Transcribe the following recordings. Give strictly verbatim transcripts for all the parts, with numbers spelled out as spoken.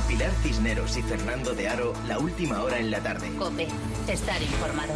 Pilar Cisneros y Fernando de Aro, la última hora en la tarde. COPE, estar informado.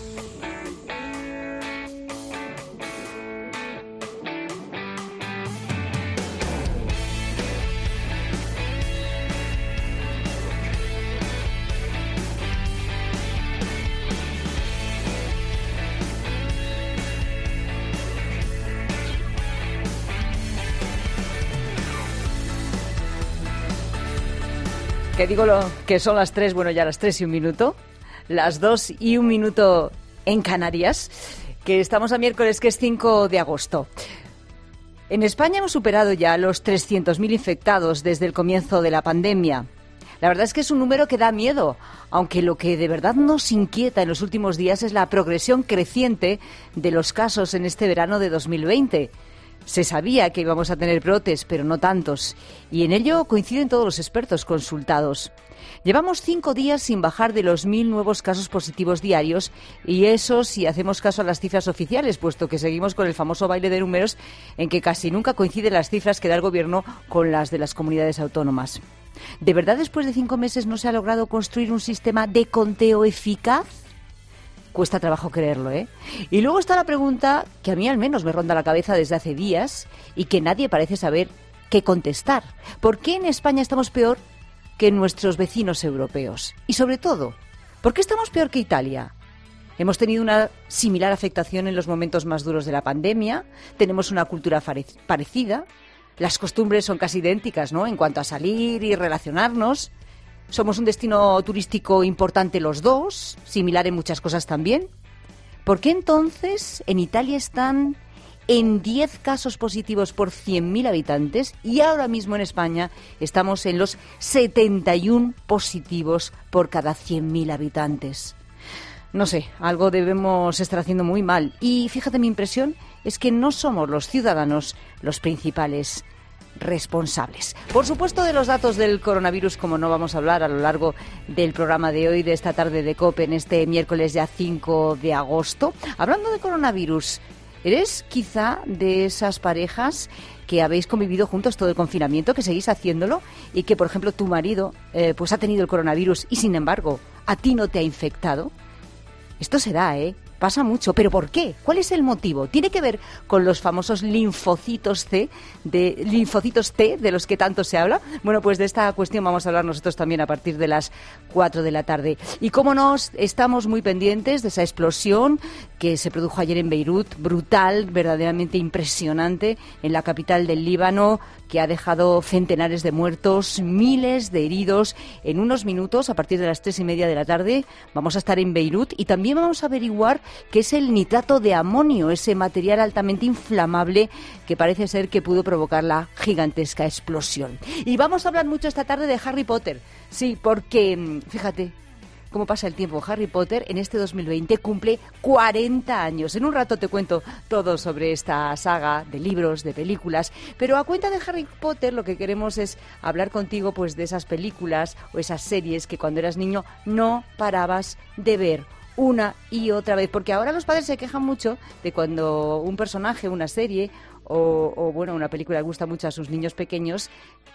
Que digo lo que son las tres, bueno, ya las tres y un minuto, las dos y un minuto en Canarias, que estamos a miércoles, que es cinco de agosto. En España hemos superado ya los trescientos mil infectados desde el comienzo de la pandemia. La verdad es que es un número que da miedo, aunque lo que de verdad nos inquieta en los últimos días es la progresión creciente de los casos en este verano de dos mil veinte. Se sabía que íbamos a tener brotes, pero no tantos, y en ello coinciden todos los expertos consultados. Llevamos cinco días sin bajar de los mil nuevos casos positivos diarios, y eso si hacemos caso a las cifras oficiales, puesto que seguimos con el famoso baile de números en que casi nunca coinciden las cifras que da el Gobierno con las de las comunidades autónomas. ¿De verdad después de cinco meses no se ha logrado construir un sistema de conteo eficaz? Cuesta trabajo creerlo, ¿eh? Y luego está la pregunta que a mí al menos me ronda la cabeza desde hace días y que nadie parece saber qué contestar. ¿Por qué en España estamos peor que nuestros vecinos europeos? Y sobre todo, ¿por qué estamos peor que Italia? Hemos tenido una similar afectación en los momentos más duros de la pandemia, tenemos una cultura parecida, las costumbres son casi idénticas, ¿no?, en cuanto a salir y relacionarnos. Somos un destino turístico importante los dos, similar en muchas cosas también. ¿Por qué entonces en Italia están en diez casos positivos por cien mil habitantes y ahora mismo en España estamos en los setenta y uno positivos por cada cien mil habitantes? No sé, algo debemos estar haciendo muy mal. Y fíjate, mi impresión es que no somos los ciudadanos los principales responsables. Por supuesto, de los datos del coronavirus, como no vamos a hablar a lo largo del programa de hoy, de esta tarde de COPE, en este miércoles ya cinco de agosto. Hablando de coronavirus, ¿eres quizá de esas parejas que habéis convivido juntos todo el confinamiento, que seguís haciéndolo y que, por ejemplo, tu marido eh, pues ha tenido el coronavirus y, sin embargo, a ti no te ha infectado? Esto se da, ¿eh? Pasa mucho. ¿Pero por qué? ¿Cuál es el motivo? ¿Tiene que ver con los famosos linfocitos C, de linfocitos T, de los que tanto se habla? Bueno, pues de esta cuestión vamos a hablar nosotros también a partir de las cuatro de la tarde. Y cómo no, estamos muy pendientes de esa explosión que se produjo ayer en Beirut, brutal, verdaderamente impresionante, en la capital del Líbano, que ha dejado centenares de muertos, miles de heridos. En unos minutos, a partir de las tres y media de la tarde, vamos a estar en Beirut y también vamos a averiguar qué es el nitrato de amonio, ese material altamente inflamable que parece ser que pudo provocar la gigantesca explosión. Y vamos a hablar mucho esta tarde de Harry Potter. Sí, porque, fíjate cómo pasa el tiempo. Harry Potter en este dos mil veinte cumple cuarenta años. En un rato te cuento todo sobre esta saga de libros, de películas, pero a cuenta de Harry Potter lo que queremos es hablar contigo pues de esas películas o esas series que cuando eras niño no parabas de ver una y otra vez, porque ahora los padres se quejan mucho de cuando un personaje, una serie o, o bueno, una película gusta mucho a sus niños pequeños,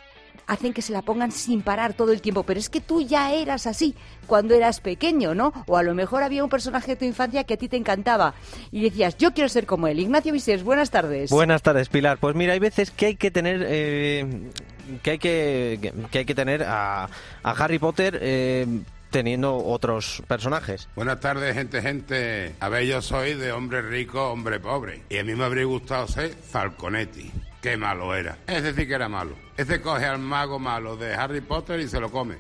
hacen que se la pongan sin parar todo el tiempo. Pero es que tú ya eras así cuando eras pequeño, ¿no? O a lo mejor había un personaje de tu infancia que a ti te encantaba y decías, yo quiero ser como él. Ignacio Visés, buenas tardes. Buenas tardes, Pilar. Pues mira, hay veces que hay que tener eh, que hay que, que hay que tener a, a Harry Potter eh, teniendo otros personajes. Buenas tardes, gente, gente. A ver, yo soy de hombre rico, hombre pobre. Y a mí me habría gustado ser Falconetti. Qué malo era. Es decir, que era malo. Ese coge al mago malo de Harry Potter y se lo come.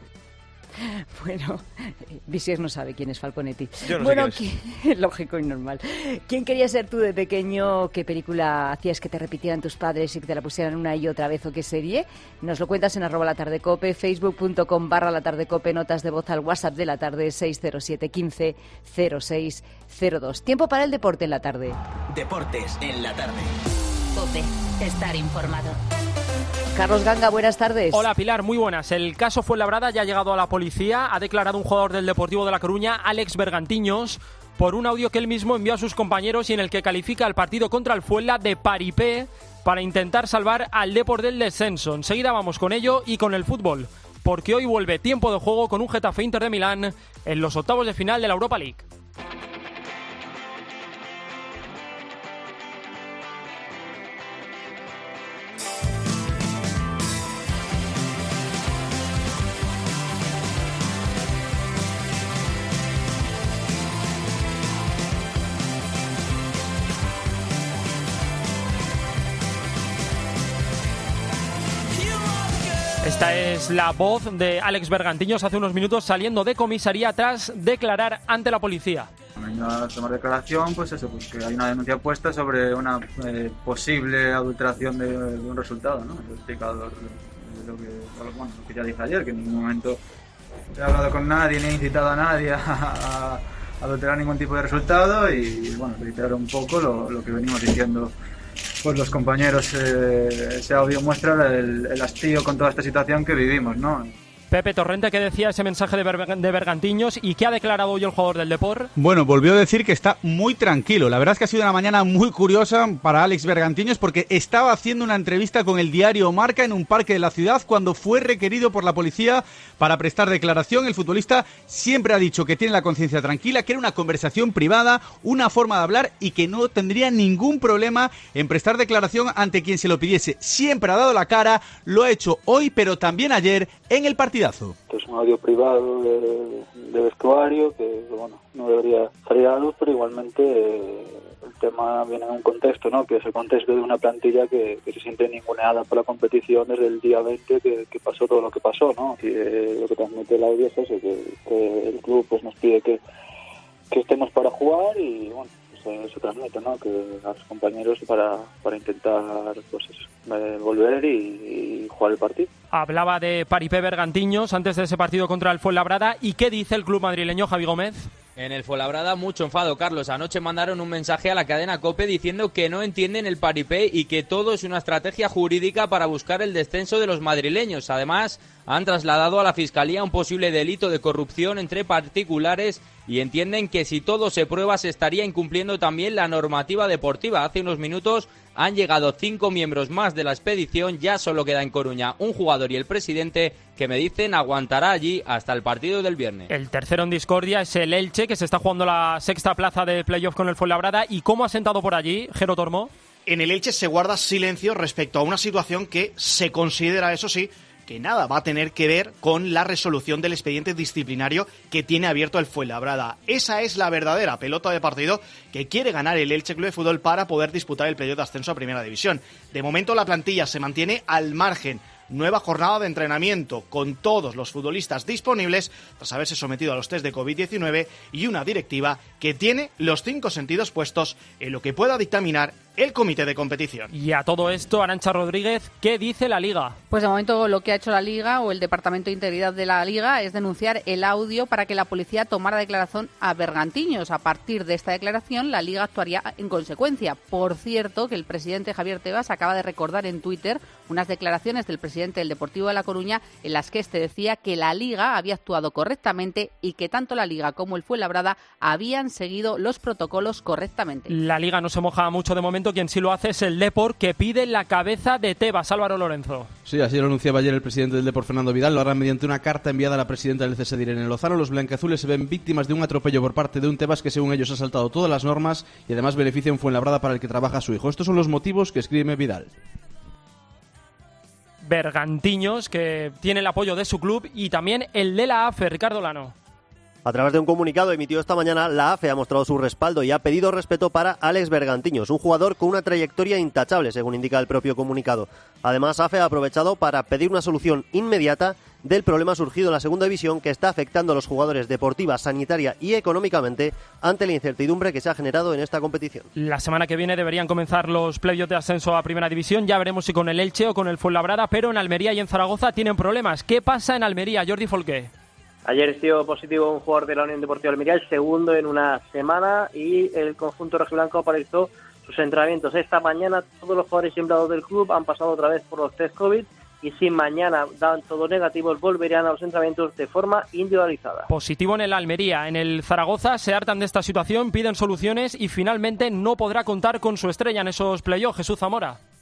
Bueno, Visier no sabe quién es Falconetti. Yo no bueno, sé quién es. Lógico y normal. ¿Quién querías ser tú de pequeño? ¿Qué película hacías que te repitieran tus padres y que te la pusieran una y otra vez? ¿O qué serie? Nos lo cuentas en arroba latardecope, facebook.com barra latardecope, notas de voz al WhatsApp de la tarde seis cero siete quince cero seis cero dos. Tiempo para el deporte en la tarde. Deportes en la tarde. COPE, estar informado. Carlos Ganga, buenas tardes. Hola Pilar, muy buenas. El caso Fuenlabrada ya ha llegado a la policía. Ha declarado un jugador del Deportivo de La Coruña, Alex Bergantiños, por un audio que él mismo envió a sus compañeros y en el que califica al partido contra el Fuenla de paripé para intentar salvar al Depor del descenso. Enseguida vamos con ello y con el fútbol. porque hoy vuelve tiempo de juego con un Getafe Inter de Milán en los octavos de final de la Europa League. Esta es la voz de Alex Bergantiños hace unos minutos saliendo de comisaría tras declarar ante la policía. Han venido a tomar declaración, pues eso, pues que hay una denuncia puesta sobre una eh, posible adulteración de, de un resultado, ¿no? He explicado lo, lo, que, lo, bueno, lo que ya dije ayer, que en ningún momento he hablado con nadie ni he incitado a nadie a, a, a adulterar ningún tipo de resultado y, bueno, reiterar un poco lo, lo que venimos diciendo. Pues los compañeros, eh, ese audio muestra el, el hastío con toda esta situación que vivimos, ¿no? Pepe Torrente, ¿qué decía ese mensaje de, Ber- de Bergantiños y qué ha declarado hoy el jugador del Depor? Bueno, volvió a decir que está muy tranquilo. La verdad es que ha sido una mañana muy curiosa para Alex Bergantiños porque estaba haciendo una entrevista con el diario Marca en un parque de la ciudad cuando fue requerido por la policía para prestar declaración. El futbolista siempre ha dicho que tiene la conciencia tranquila, que era una conversación privada, una forma de hablar y que no tendría ningún problema en prestar declaración ante quien se lo pidiese. Siempre ha dado la cara, lo ha hecho hoy, pero también ayer en el partidazo. Esto es un audio privado de, de vestuario que, bueno, no debería salir a la luz, pero igualmente eh, el tema viene en un contexto, ¿no? Que es el contexto de una plantilla que, que se siente ninguneada por la competición desde el día veinte que, que pasó todo lo que pasó, ¿no? Y eh, lo que transmite el audio es eso, que, que el club pues nos pide que, que estemos para jugar y, bueno, se, se transmite, ¿no? Que a los compañeros para, para intentar pues eso, eh, volver y, y jugar el partido. Hablaba de Paripé Bergantiños antes de ese partido contra el Fuenlabrada. ¿Y qué dice el club madrileño, Javi Gómez? En el Fuenlabrada mucho enfado, Carlos. Anoche mandaron un mensaje a la cadena COPE diciendo que no entienden el paripé y que todo es una estrategia jurídica para buscar el descenso de los madrileños. Además, han trasladado a la Fiscalía un posible delito de corrupción entre particulares y entienden que si todo se prueba se estaría incumpliendo también la normativa deportiva. Hace unos minutos han llegado cinco miembros más de la expedición, ya solo queda en Coruña un jugador y el presidente que me dicen aguantará allí hasta el partido del viernes. El tercero en discordia es el Elche, que se está jugando la sexta plaza de playoff con el Fuenlabrada. ¿Y cómo ha sentado por allí, Jero Tormo? En el Elche se guarda silencio respecto a una situación que se considera, eso sí, que nada va a tener que ver con la resolución del expediente disciplinario que tiene abierto el Fuenlabrada. Esa es la verdadera pelota de partido que quiere ganar el Elche Club de Fútbol para poder disputar el playoff de ascenso a Primera División. De momento la plantilla se mantiene al margen. Nueva jornada de entrenamiento con todos los futbolistas disponibles tras haberse sometido a los test de covid diecinueve y una directiva que tiene los cinco sentidos puestos en lo que pueda dictaminar el comité de competición. Y a todo esto, Arantxa Rodríguez, ¿qué dice la Liga? Pues de momento lo que ha hecho la Liga o el Departamento de Integridad de la Liga es denunciar el audio para que la policía tomara declaración a Bergantiños. A partir de esta declaración, la Liga actuaría en consecuencia. Por cierto, que el presidente Javier Tebas acaba de recordar en Twitter unas declaraciones del presidente del Deportivo de La Coruña en las que este decía que la Liga había actuado correctamente y que tanto la Liga como el Fuenlabrada habían seguido los protocolos correctamente. La Liga no se moja mucho de momento. Quien sí lo hace es el Depor, que pide la cabeza de Tebas. Álvaro Lorenzo. Sí, así lo anunciaba ayer el presidente del Depor, Fernando Vidal. Lo hará mediante una carta enviada a la presidenta del C S D, Irene Lozano. Los blanquiazules se ven víctimas de un atropello por parte de un Tebas que, según ellos, ha saltado todas las normas y además beneficia un Fuenlabrada para el que trabaja su hijo. Estos son los motivos que escribe Vidal. Bergantiños, que tiene el apoyo de su club, y también el de la A F E, Ricardo Lano. A través de un comunicado emitido esta mañana, la A F E ha mostrado su respaldo y ha pedido respeto para Alex Bergantiños, un jugador con una trayectoria intachable, según indica el propio comunicado. Además, A F E ha aprovechado para pedir una solución inmediata del problema surgido en la segunda división que está afectando a los jugadores deportiva, sanitaria y económicamente ante la incertidumbre que se ha generado en esta competición. La semana que viene deberían comenzar los playoffs de ascenso a Primera División. Ya veremos si con el Elche o con el Fuenlabrada, pero en Almería y en Zaragoza tienen problemas. ¿Qué pasa en Almería, Jordi Folqué? Ayer dio positivo un jugador de la Unión Deportiva Almería, el segundo en una semana, y el conjunto rojiblanco paralizó sus entrenamientos. Esta mañana todos los jugadores y empleados del club han pasado otra vez por los test COVID y si mañana dan todo negativos volverían a los entrenamientos de forma individualizada. Positivo en el Almería. En el Zaragoza se hartan de esta situación, piden soluciones y finalmente no podrá contar con su estrella en esos playoffs, Jesús Zamora.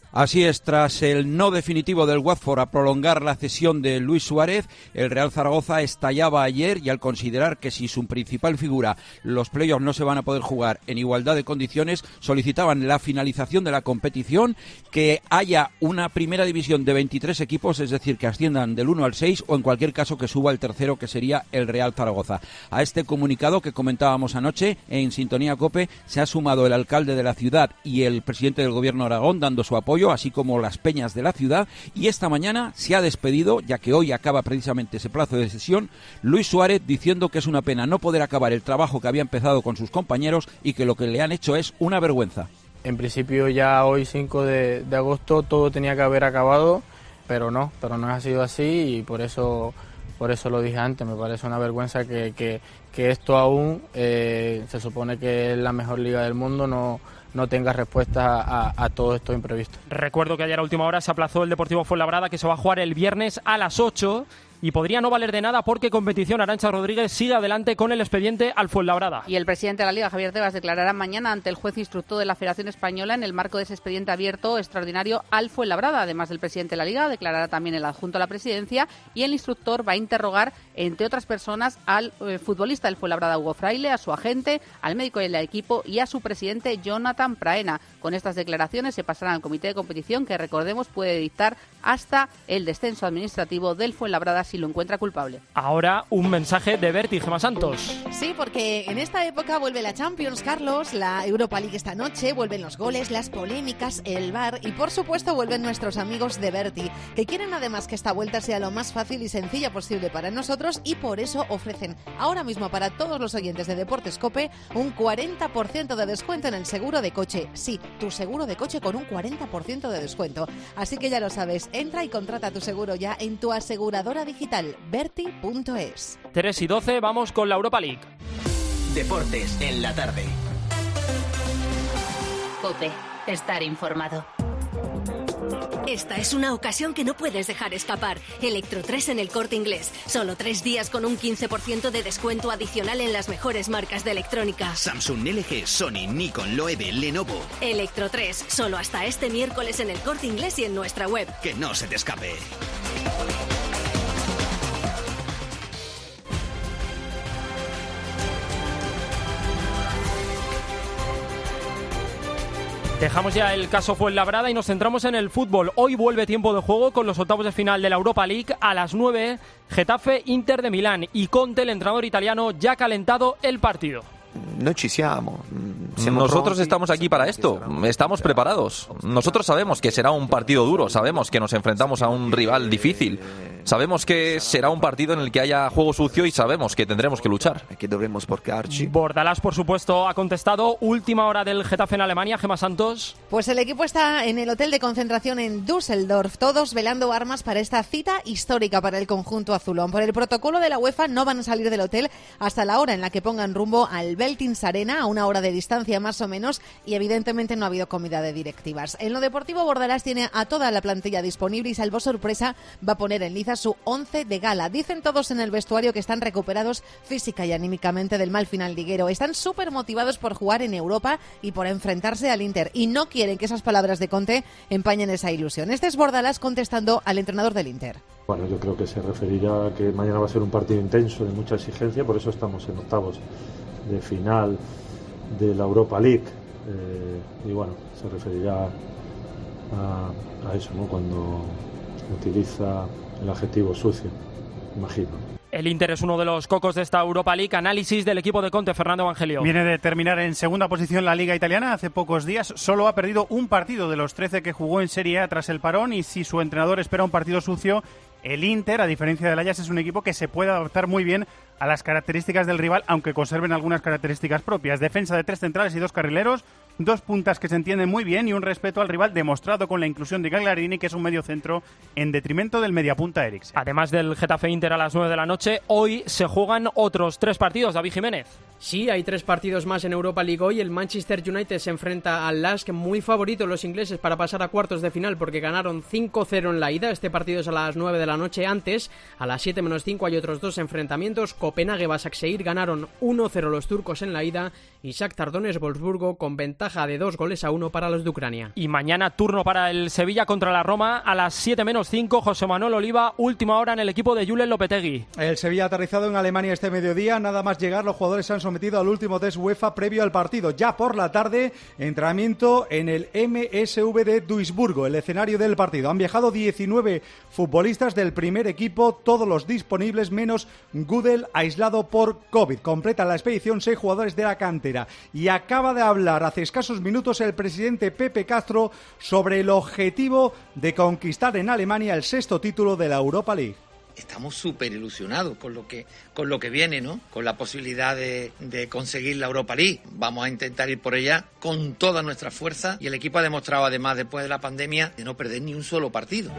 Así es, tras el no definitivo del Watford a prolongar la cesión de Luis Suárez, el Real Zaragoza estallaba ayer y al considerar que si su principal figura, los playoffs no se van a poder jugar en igualdad de condiciones, solicitaban la finalización de la competición, que haya una primera división de veintitrés equipos, es decir, que asciendan del uno al seis o en cualquier caso que suba el tercero, que sería el Real Zaragoza. A este comunicado que comentábamos anoche en Sintonía COPE se ha sumado el alcalde de la ciudad y el presidente del Gobierno de Aragón dando su apoyo, así como las peñas de la ciudad, y esta mañana se ha despedido, ya que hoy acaba precisamente ese plazo de sesión, Luis Suárez, diciendo que es una pena no poder acabar el trabajo que había empezado con sus compañeros y que lo que le han hecho es una vergüenza. En principio ya hoy cinco de, de agosto todo tenía que haber acabado, pero no, pero no ha sido así y por eso por eso lo dije antes, me parece una vergüenza que, que, que esto aún eh, se supone que es la mejor liga del mundo, no no tenga respuesta a, a todo esto imprevisto. Recuerdo que ayer a última hora se aplazó el Deportivo Fuenlabrada, que se va a jugar el viernes a las ocho y podría no valer de nada porque Competición Arantxa Rodríguez sigue adelante con el expediente al Fuenlabrada. Y el presidente de la Liga, Javier Tebas, declarará mañana ante el juez instructor de la Federación Española en el marco de ese expediente abierto extraordinario al Fuenlabrada. Además del presidente de la Liga, declarará también el adjunto a la presidencia y el instructor va a interrogar, entre otras personas, al eh, futbolista del Fuenlabrada, Hugo Fraile, a su agente, al médico del equipo y a su presidente, Jonathan Praena. Con estas declaraciones se pasarán al comité de competición, que recordemos puede dictar hasta el descenso administrativo del Fuenlabrada si lo encuentra culpable. Ahora un mensaje de Berti, Gemma Santos. Sí, porque en esta época vuelve la Champions, Carlos, la Europa League esta noche, vuelven los goles, las polémicas, el V A R y por supuesto vuelven nuestros amigos de Berti, que quieren además que esta vuelta sea lo más fácil y sencilla posible para nosotros y por eso ofrecen ahora mismo para todos los oyentes de Deportes COPE un cuarenta por ciento de descuento en el seguro de coche. Sí, tu seguro de coche con un cuarenta por ciento de descuento. Así que ya lo sabes, entra y contrata tu seguro ya en tu aseguradora digital, berti punto es. tres y doce, vamos con la Europa League. Deportes en la tarde. COPE, estar informado. Esta es una ocasión que no puedes dejar escapar. Electro tres en el Corte Inglés. Solo tres días con un quince por ciento de descuento adicional en las mejores marcas de electrónica. Samsung, L G, Sony, Nikon, Loewe, Lenovo. Electro tres, solo hasta este miércoles en el Corte Inglés y en nuestra web. Que no se te escape. Dejamos ya el caso Fuenlabrada y nos centramos en el fútbol. Hoy vuelve tiempo de juego con los octavos de final de la Europa League a las nueve. Getafe, Inter de Milán y Conte, el entrenador italiano, ya ha calentado el partido. No ci siamo. Nosotros estamos aquí para esto, estamos preparados. Nosotros sabemos que será un partido duro, sabemos que nos enfrentamos a un rival difícil, sabemos que será un partido en el que haya juego sucio y sabemos que tendremos que luchar. Bordalás, por supuesto, ha contestado. Última hora del Getafe en Alemania, Gemma Santos. Pues el equipo está en el hotel de concentración en Düsseldorf, todos velando armas para esta cita histórica para el conjunto azulón. Por el protocolo de la UEFA no van a salir del hotel hasta la hora en la que pongan rumbo al Veltins Arena, a una hora de distancia más o menos, y evidentemente no ha habido comida de directivas. En lo deportivo, Bordalás tiene a toda la plantilla disponible y, salvo sorpresa, va a poner en liza su once de gala. Dicen todos en el vestuario que están recuperados física y anímicamente del mal final liguero. Están súper motivados por jugar en Europa y por enfrentarse al Inter, y no quieren que esas palabras de Conte empañen esa ilusión. Este es Bordalás contestando al entrenador del Inter. Bueno, yo creo que se referirá a que mañana va a ser un partido intenso, de mucha exigencia, por eso estamos en octavos de final de la Europa League, eh, y bueno, se referirá a, a eso, ¿no?, cuando utiliza el adjetivo sucio, imagino. El Inter es uno de los cocos de esta Europa League. Análisis del equipo de Conte, Fernando Evangelio. Viene de terminar en segunda posición la Liga Italiana hace pocos días. Solo ha perdido un partido de los trece que jugó en Serie A tras el parón, y si su entrenador espera un partido sucio, el Inter, a diferencia del Ajax, es un equipo que se puede adaptar muy bien a las características del rival, aunque conserven algunas características propias. Defensa de tres centrales y dos carrileros, dos puntas que se entienden muy bien y un respeto al rival demostrado con la inclusión de Gagliardini, que es un medio centro en detrimento del mediapunta Eriksen. Además del Getafe Inter a las nueve de la noche, hoy se juegan otros tres partidos. David Jiménez. Sí, hay tres partidos más en Europa League hoy. El Manchester United se enfrenta al Lask, muy favoritos los ingleses para pasar a cuartos de final porque ganaron cinco cero en la ida. Este partido es a las nueve de la noche. Antes, a las siete menos cinco, hay otros dos enfrentamientos. Copenhague-Başakşehir ganaron uno cero los turcos en la ida y Shakhtar Donetsk-Wolfsburgo con ventaja ventaja de dos goles a uno para los de Ucrania. Y mañana turno para el Sevilla contra la Roma a las siete menos cinco. José Manuel Oliva, última hora en el equipo de Julen Lopetegui. El Sevilla ha aterrizado en Alemania este mediodía. Nada más llegar, los jugadores se han sometido al último test UEFA previo al partido. Ya por la tarde, entrenamiento en el M S V de Duisburgo, el escenario del partido. Han viajado diecinueve futbolistas del primer equipo, todos los disponibles menos Gudel, aislado por COVID. Completa la expedición seis jugadores de la cantera. Y acaba de hablar hace escasos minutos el presidente Pepe Castro sobre el objetivo de conquistar en Alemania el sexto título de la Europa League. Estamos súper ilusionados con lo que con lo que viene, ¿no? Con la posibilidad de, de conseguir la Europa League. Vamos a intentar ir por ella con toda nuestra fuerza y el equipo ha demostrado además después de la pandemia de no perder ni un solo partido.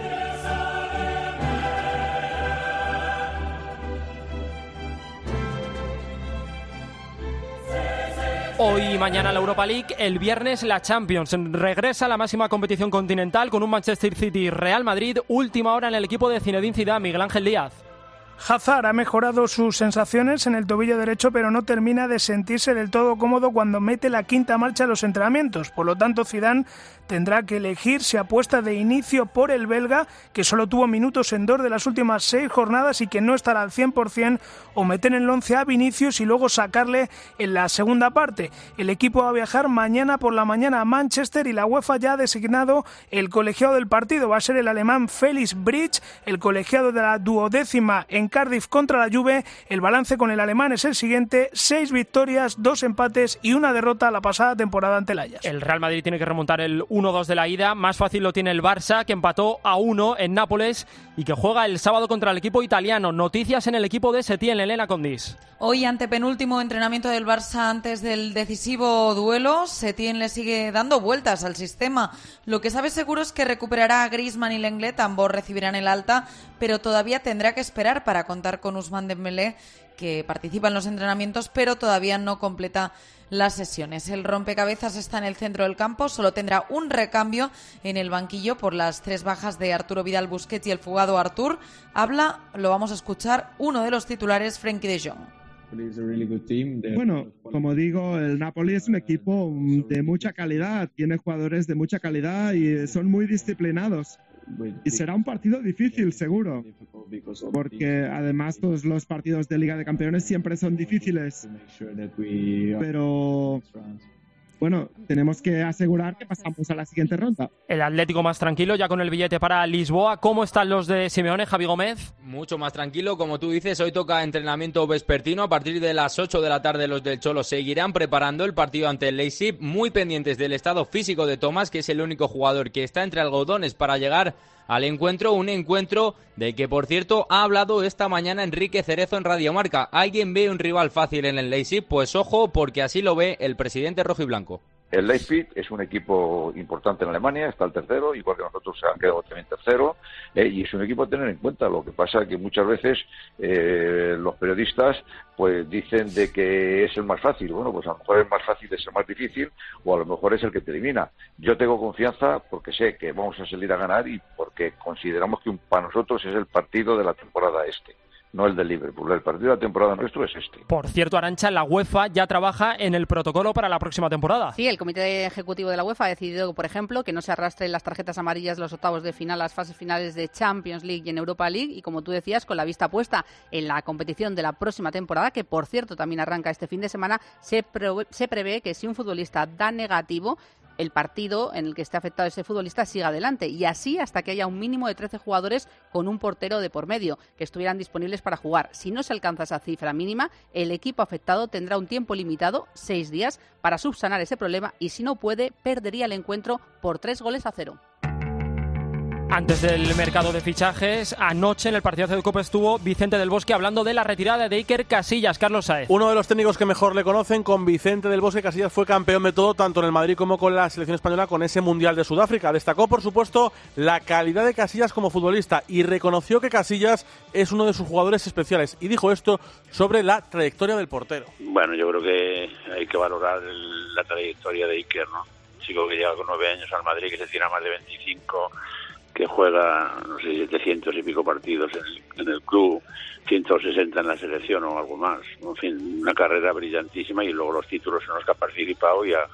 Hoy y mañana la Europa League, el viernes la Champions. Regresa a la máxima competición continental con un Manchester City-Real Madrid. Última hora en el equipo de Zinedine Zidane, Miguel Ángel Díaz. Hazard ha mejorado sus sensaciones en el tobillo derecho, pero no termina de sentirse del todo cómodo cuando mete la quinta marcha en los entrenamientos. Por lo tanto, Zidane tendrá que elegir si apuesta de inicio por el belga, que solo tuvo minutos en dos de las últimas seis jornadas y que no estará al cien por ciento, o meter en el once a Vinicius y luego sacarle en la segunda parte. El equipo va a viajar mañana por la mañana a Manchester y la UEFA ya ha designado el colegiado del partido. Va a ser el alemán Felix Bridge, el colegiado de la duodécima en Cardiff contra la Juve. El balance con el alemán es el siguiente: seis victorias, dos empates y una derrota la pasada temporada ante el Ajax. El Real Madrid tiene que remontar el uno dos de la ida. Más fácil lo tiene el Barça, que empató a uno en Nápoles y que juega el sábado contra el equipo italiano. Noticias en el equipo de Setién, Elena Condis. Hoy, antepenúltimo entrenamiento del Barça antes del decisivo duelo, Setién le sigue dando vueltas al sistema. Lo que sabe seguro es que recuperará a Griezmann y Lenglet, ambos recibirán el alta, pero todavía tendrá que esperar para contar con Ousmane Dembélé, que participa en los entrenamientos, pero todavía no completa las sesiones. El rompecabezas está en el centro del campo, solo tendrá un recambio en el banquillo por las tres bajas de Arturo Vidal, Busquets y el fugado Artur. Habla, lo vamos a escuchar, uno de los titulares, Frenkie de Jong. Bueno, como digo, el Napoli es un equipo de mucha calidad, tiene jugadores de mucha calidad y son muy disciplinados. Y será un partido difícil, seguro, porque además todos los partidos de Liga de Campeones siempre son difíciles. Pero bueno, tenemos que asegurar que pasamos a la siguiente ronda. El Atlético más tranquilo, ya con el billete para Lisboa. ¿Cómo están los de Simeone, Javi Gómez? Mucho más tranquilo, como tú dices. Hoy toca entrenamiento vespertino. A partir de las ocho de la tarde los del Cholo seguirán preparando el partido ante el Leipzig, muy pendientes del estado físico de Tomás, que es el único jugador que está entre algodones para llegar al encuentro. Un encuentro del que, por cierto, ha hablado esta mañana Enrique Cerezo en Radio Marca. ¿Alguien ve un rival fácil en el Leipzig? Pues ojo, porque así lo ve el presidente rojiblanco. El Leipzig es un equipo importante en Alemania, está el tercero, igual que nosotros se han quedado también tercero, eh, y es un equipo a tener en cuenta. Lo que pasa es que muchas veces eh, los periodistas pues dicen de que es el más fácil. Bueno, pues a lo mejor el más fácil es el más difícil, o a lo mejor es el que te elimina. Yo tengo confianza porque sé que vamos a salir a ganar y porque consideramos que un, para nosotros es el partido de la temporada este. No el del Liverpool. El partido de la temporada nuestro es este. Por cierto, Arantxa, la UEFA ya trabaja en el protocolo para la próxima temporada. Sí, el Comité Ejecutivo de la UEFA ha decidido, por ejemplo, que no se arrastren las tarjetas amarillas los octavos de final, las fases finales de Champions League y en Europa League, y como tú decías, con la vista puesta en la competición de la próxima temporada, que por cierto también arranca este fin de semana, se, pre- se prevé que si un futbolista da negativo, el partido en el que esté afectado ese futbolista siga adelante, y así hasta que haya un mínimo de trece jugadores con un portero de por medio que estuvieran disponibles para jugar. Si no se alcanza esa cifra mínima, el equipo afectado tendrá un tiempo limitado, seis días, para subsanar ese problema, y si no puede, perdería el encuentro por tres goles a cero. Antes del mercado de fichajes, anoche en el partidazo de Copa estuvo Vicente del Bosque hablando de la retirada de Iker Casillas. Carlos Saez. Uno de los técnicos que mejor le conocen, con Vicente del Bosque. Casillas fue campeón de todo, tanto en el Madrid como con la selección española, con ese Mundial de Sudáfrica. Destacó, por supuesto, la calidad de Casillas como futbolista y reconoció que Casillas es uno de sus jugadores especiales. Y dijo esto sobre la trayectoria del portero. Bueno, yo creo que hay que valorar el, la trayectoria de Iker, ¿no? Un chico que llega con nueve años al Madrid, que se tira más de veinticinco, que juega, no sé, setecientos y pico partidos en el, en el club, ciento sesenta en la selección o algo más. En fin, una carrera brillantísima, y luego los títulos en los que ha participado y ha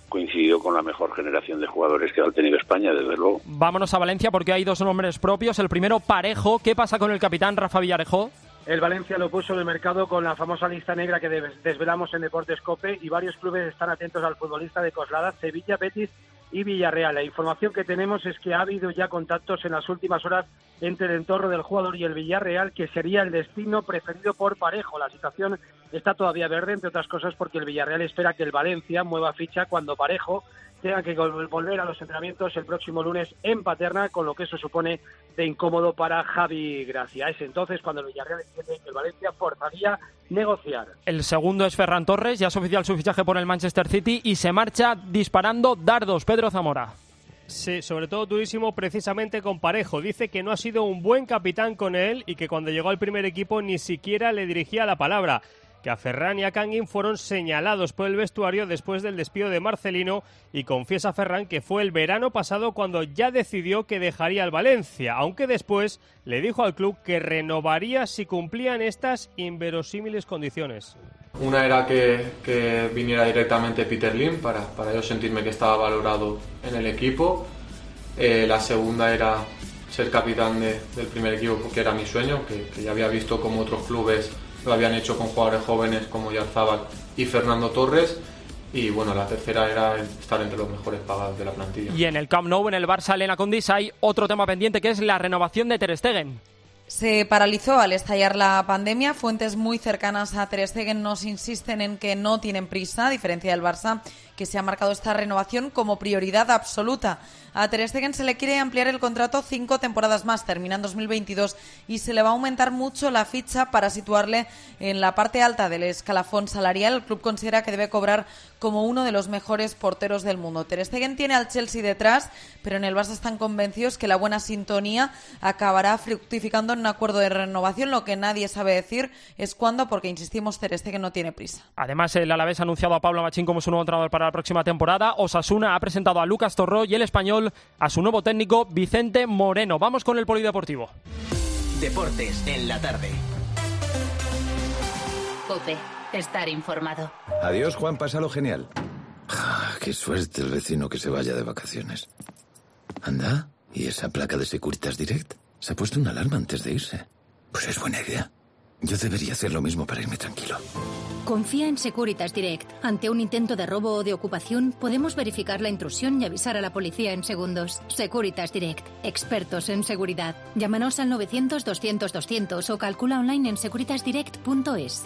coincidido con la mejor generación de jugadores que ha tenido España, desde luego. Vámonos a Valencia porque hay dos nombres propios. El primero, Parejo. ¿Qué pasa con el capitán Rafa Villarejo? El Valencia lo puso en el mercado con la famosa lista negra que desvelamos en Deportes COPE y varios clubes están atentos al futbolista de Coslada, Sevilla, Betis y Villarreal. La información que tenemos es que ha habido ya contactos en las últimas horas entre el entorno del jugador y el Villarreal, que sería el destino preferido por Parejo. La situación está todavía verde, entre otras cosas porque el Villarreal espera que el Valencia mueva ficha cuando Parejo tenga que volver a los entrenamientos el próximo lunes en Paterna, con lo que eso supone de incómodo para Javi Gracia. Es entonces cuando el Villarreal entiende que el Valencia forzaría negociar. El segundo es Ferran Torres, ya es oficial su fichaje por el Manchester City y se marcha disparando dardos. Pedro Zamora. Sí, sobre todo durísimo precisamente con Parejo. Dice que no ha sido un buen capitán con él y que cuando llegó al primer equipo ni siquiera le dirigía la palabra. Que a Ferran y a Kangin fueron señalados por el vestuario después del despido de Marcelino y confiesa Ferran que fue el verano pasado cuando ya decidió que dejaría el Valencia, aunque después le dijo al club que renovaría si cumplían estas inverosímiles condiciones. Una era que, que viniera directamente Peter Lim para, para yo sentirme que estaba valorado en el equipo. Eh, la segunda era ser capitán de, del primer equipo, porque era mi sueño, que, que ya había visto como otros clubes lo habían hecho con jugadores jóvenes como Yarzábal y Fernando Torres. Y bueno, la tercera era estar entre los mejores pagados de la plantilla. Y en el Camp Nou, en el Barça Elena Condis, hay otro tema pendiente que es la renovación de Ter Stegen. Se paralizó al estallar la pandemia. Fuentes muy cercanas a Ter Stegen nos insisten en que no tienen prisa, a diferencia del Barça, que se ha marcado esta renovación como prioridad absoluta. A Ter Stegen se le quiere ampliar el contrato cinco temporadas más, termina en dos mil veintidós, y se le va a aumentar mucho la ficha para situarle en la parte alta del escalafón salarial. El club considera que debe cobrar como uno de los mejores porteros del mundo. Ter Stegen tiene al Chelsea detrás, pero en el Barça están convencidos que la buena sintonía acabará fructificando en un acuerdo de renovación. Lo que nadie sabe decir es cuándo, porque insistimos, Ter Stegen no tiene prisa. Además, el Alavés ha anunciado a Pablo Machín como su nuevo entrenador para la próxima temporada. Osasuna ha presentado a Lucas Torró y el Español a su nuevo técnico Vicente Moreno. Vamos con el polideportivo. Deportes en la tarde. COPE, estar informado. Adiós, Juan, pásalo genial. Ah, qué suerte el vecino que se vaya de vacaciones. Anda, ¿y esa placa de Securitas Direct? Se ha puesto una alarma antes de irse. Pues es buena idea. Yo debería hacer lo mismo para irme tranquilo. Confía en Securitas Direct. Ante un intento de robo o de ocupación, podemos verificar la intrusión y avisar a la policía en segundos. Securitas Direct. Expertos en seguridad. Llámanos al novecientos doscientos doscientos o calcula online en securitas direct punto es.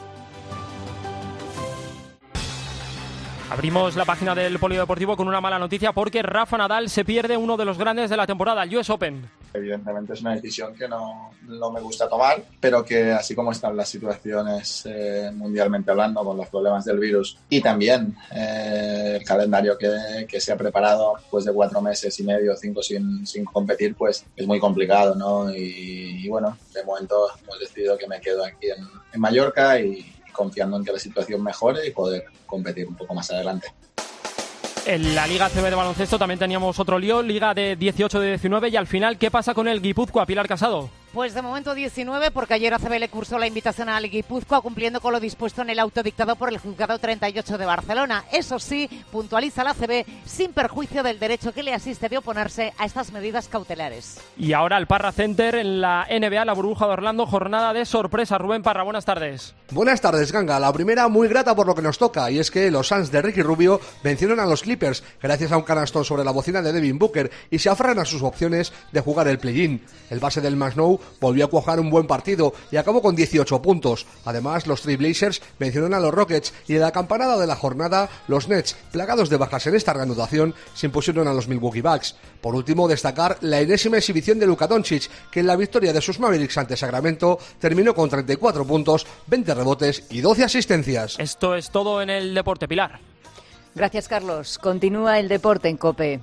Abrimos la página del polideportivo con una mala noticia porque Rafa Nadal se pierde uno de los grandes de la temporada, el U S Open. Evidentemente es una decisión que no, no me gusta tomar, pero que así como están las situaciones eh, mundialmente hablando con los problemas del virus y también eh, el calendario que, que se ha preparado después de cuatro meses y medio, cinco sin, sin competir, pues es muy complicado, ¿no? Y, y bueno, de momento hemos decidido que me quedo aquí en, en Mallorca y confiando en que la situación mejore y poder competir un poco más adelante. En la Liga A C B de baloncesto también teníamos otro lío, Liga de dieciocho de diecinueve, y al final, ¿qué pasa con el Guipúzcoa, Pilar Casado? Pues de momento diecinueve, porque ayer A C B le cursó la invitación al Guipúzcoa cumpliendo con lo dispuesto en el auto dictado por el Juzgado treinta y ocho de Barcelona. Eso sí, puntualiza la A C B sin perjuicio del derecho que le asiste de oponerse a estas medidas cautelares. Y ahora el Parra Center en la N B A, la burbuja de Orlando, jornada de sorpresa. Rubén Parra, buenas tardes. Buenas tardes, Ganga. La primera muy grata por lo que nos toca, y es que los Suns de Ricky Rubio vencieron a los Clippers gracias a un canastón sobre la bocina de Devin Booker y se aferran a sus opciones de jugar el play-in. El base del Masnou volvió a cuajar un buen partido y acabó con dieciocho puntos. Además, los Trail Blazers vencieron a los Rockets y en la campanada de la jornada, los Nets, plagados de bajas en esta reanudación, se impusieron a los Milwaukee Bucks. Por último, destacar la enésima exhibición de Luka Doncic, que en la victoria de sus Mavericks ante Sacramento terminó con treinta y cuatro puntos, veinte rebotes y doce asistencias. Esto es todo en el deporte, Pilar. Gracias, Carlos. Continúa el deporte en COPE.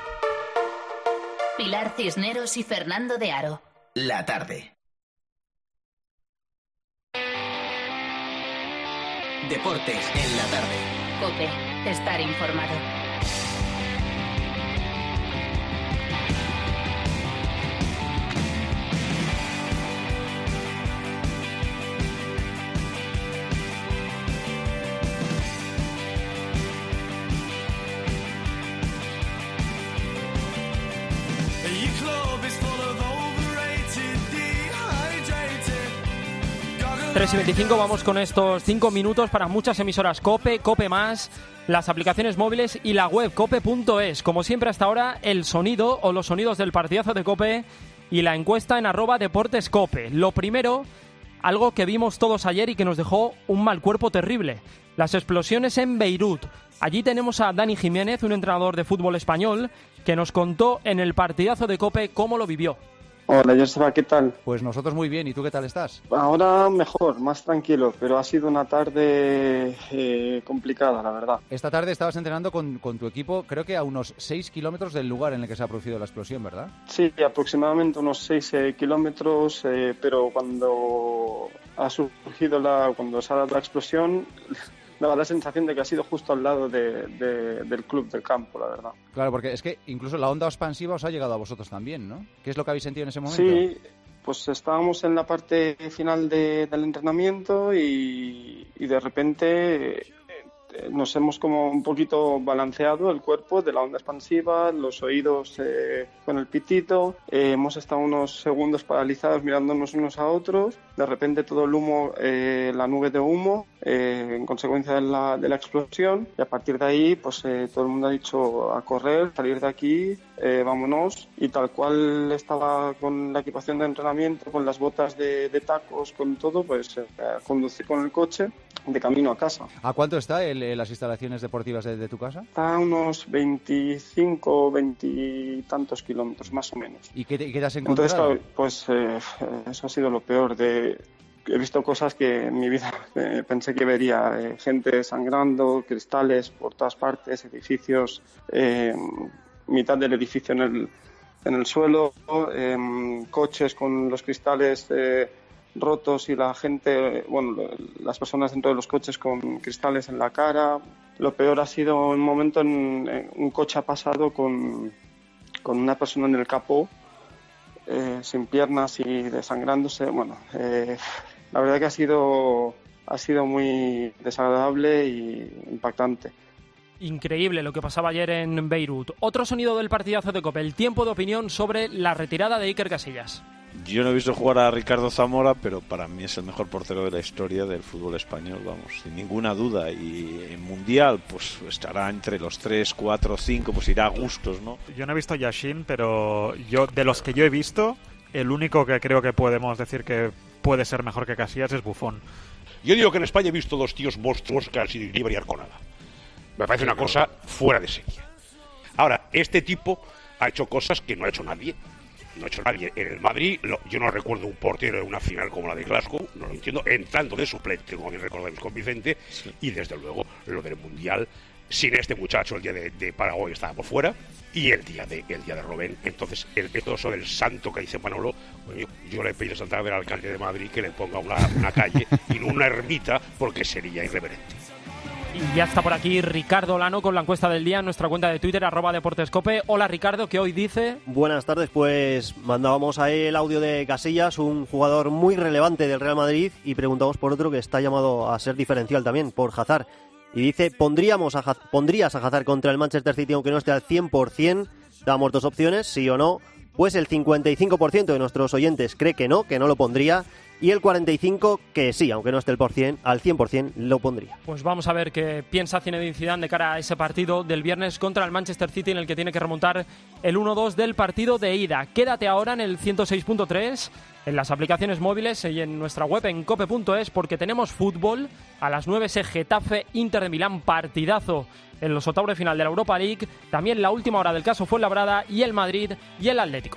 Pilar Cisneros y Fernando de Aro. La tarde. Deportes en la tarde. COPE, estar informado. tres y veinticinco, vamos con estos cinco minutos para muchas emisoras COPE, COPE Más, las aplicaciones móviles y la web cope punto es. Como siempre hasta ahora, el sonido o los sonidos del partidazo de COPE y la encuesta en arroba deportes COPE. Lo primero, algo que vimos todos ayer y que nos dejó un mal cuerpo terrible, las explosiones en Beirut. Allí tenemos a Dani Jiménez, un entrenador de fútbol español, que nos contó en el partidazo de COPE cómo lo vivió. Hola, Joseba, ¿qué tal? Pues nosotros muy bien, ¿y tú qué tal estás? Ahora mejor, más tranquilo, pero ha sido una tarde eh, complicada, la verdad. Esta tarde estabas entrenando con, con tu equipo, creo que a unos seis kilómetros del lugar en el que se ha producido la explosión, ¿verdad? Sí, aproximadamente unos seis eh, kilómetros, eh, pero cuando ha surgido la, cuando se ha dado la explosión, daba la sensación de que ha sido justo al lado de, de, del club del campo, la verdad. Claro, porque es que incluso la onda expansiva os ha llegado a vosotros también, ¿no? ¿Qué es lo que habéis sentido en ese momento? Sí, pues estábamos en la parte final de, del entrenamiento y, y de repente eh, nos hemos como un poquito balanceado el cuerpo de la onda expansiva, los oídos eh, con el pitito, eh, hemos estado unos segundos paralizados mirándonos unos a otros, de repente todo el humo, eh, la nube de humo, eh, en consecuencia de la, de la explosión, y a partir de ahí pues eh, todo el mundo ha dicho a correr, salir de aquí, eh, vámonos, y tal cual estaba con la equipación de entrenamiento, con las botas de, de tacos, con todo, pues eh, conducí con el coche de camino a casa. ¿A cuánto está el, las instalaciones deportivas de, de tu casa? Está a unos veinticinco, veinte y tantos kilómetros, más o menos. ¿Y qué te, qué te has encontrado? Entonces, claro, pues eh, eso ha sido lo peor. De, he visto cosas que en mi vida eh, pensé que vería. Eh, gente sangrando, cristales por todas partes, edificios, eh, mitad del edificio en el, en el suelo, eh, coches con los cristales Eh, rotos y la gente, bueno, las personas dentro de los coches con cristales en la cara. Lo peor ha sido un momento en, en un coche ha pasado con, con una persona en el capó, eh, sin piernas y desangrándose. Bueno, eh, la verdad que ha sido, ha sido muy desagradable y impactante. Increíble lo que pasaba ayer en Beirut. Otro sonido del partidazo de COPE, el tiempo de opinión sobre la retirada de Iker Casillas. Yo no he visto jugar a Ricardo Zamora, pero para mí es el mejor portero de la historia del fútbol español, vamos, sin ninguna duda. Y en Mundial, pues estará entre los tres, cuatro, cinco, pues irá a gustos, ¿no? Yo no he visto a Yashin, pero yo de los que yo he visto, el único que creo que podemos decir que puede ser mejor que Casillas es Buffon. Yo digo que en España he visto dos tíos monstruos que han sido Iribar y Arconada. Me parece una cosa fuera de serie. Ahora, este tipo ha hecho cosas que no ha hecho nadie. No ha hecho nadie. En el Madrid, lo, yo no recuerdo un portero de una final como la de Glasgow, no lo entiendo, entrando de suplente, como bien recordamos con Vicente, sí. Y desde luego lo del Mundial, sin este muchacho el día de, de Paraguay estaba por fuera, y el día de el día de Robben. Entonces, el método sobre el santo que dice Manolo, yo, yo le pedí a Santander al alcalde de Madrid que le ponga una, una calle y no una ermita, porque sería irreverente. Y ya está por aquí Ricardo Lano con la encuesta del día en nuestra cuenta de Twitter, arroba deportescope. Hola Ricardo, ¿qué hoy dice? Buenas tardes, pues mandábamos ahí el audio de Casillas, un jugador muy relevante del Real Madrid, y preguntamos por otro que está llamado a ser diferencial también, por Hazard. Y dice, ¿pondríamos a, ¿pondrías a Hazard contra el Manchester City aunque no esté al cien por ciento? Damos dos opciones, sí o no. Pues el cincuenta y cinco por ciento de nuestros oyentes cree que no, que no lo pondría. Y el cuarenta y cinco por ciento que sí, aunque no esté el por cien, al cien por ciento lo pondría. Pues vamos a ver qué piensa Zinedine Zidane de cara a ese partido del viernes contra el Manchester City, en el que tiene que remontar el uno dos del partido de ida. Quédate ahora en el ciento seis punto tres, en las aplicaciones móviles y en nuestra web en cope punto es, porque tenemos fútbol. A las nueve ese Getafe Inter de Milán, partidazo en los octavos de final de la Europa League. También la última hora del caso Fuenlabrada y el Madrid y el Atlético.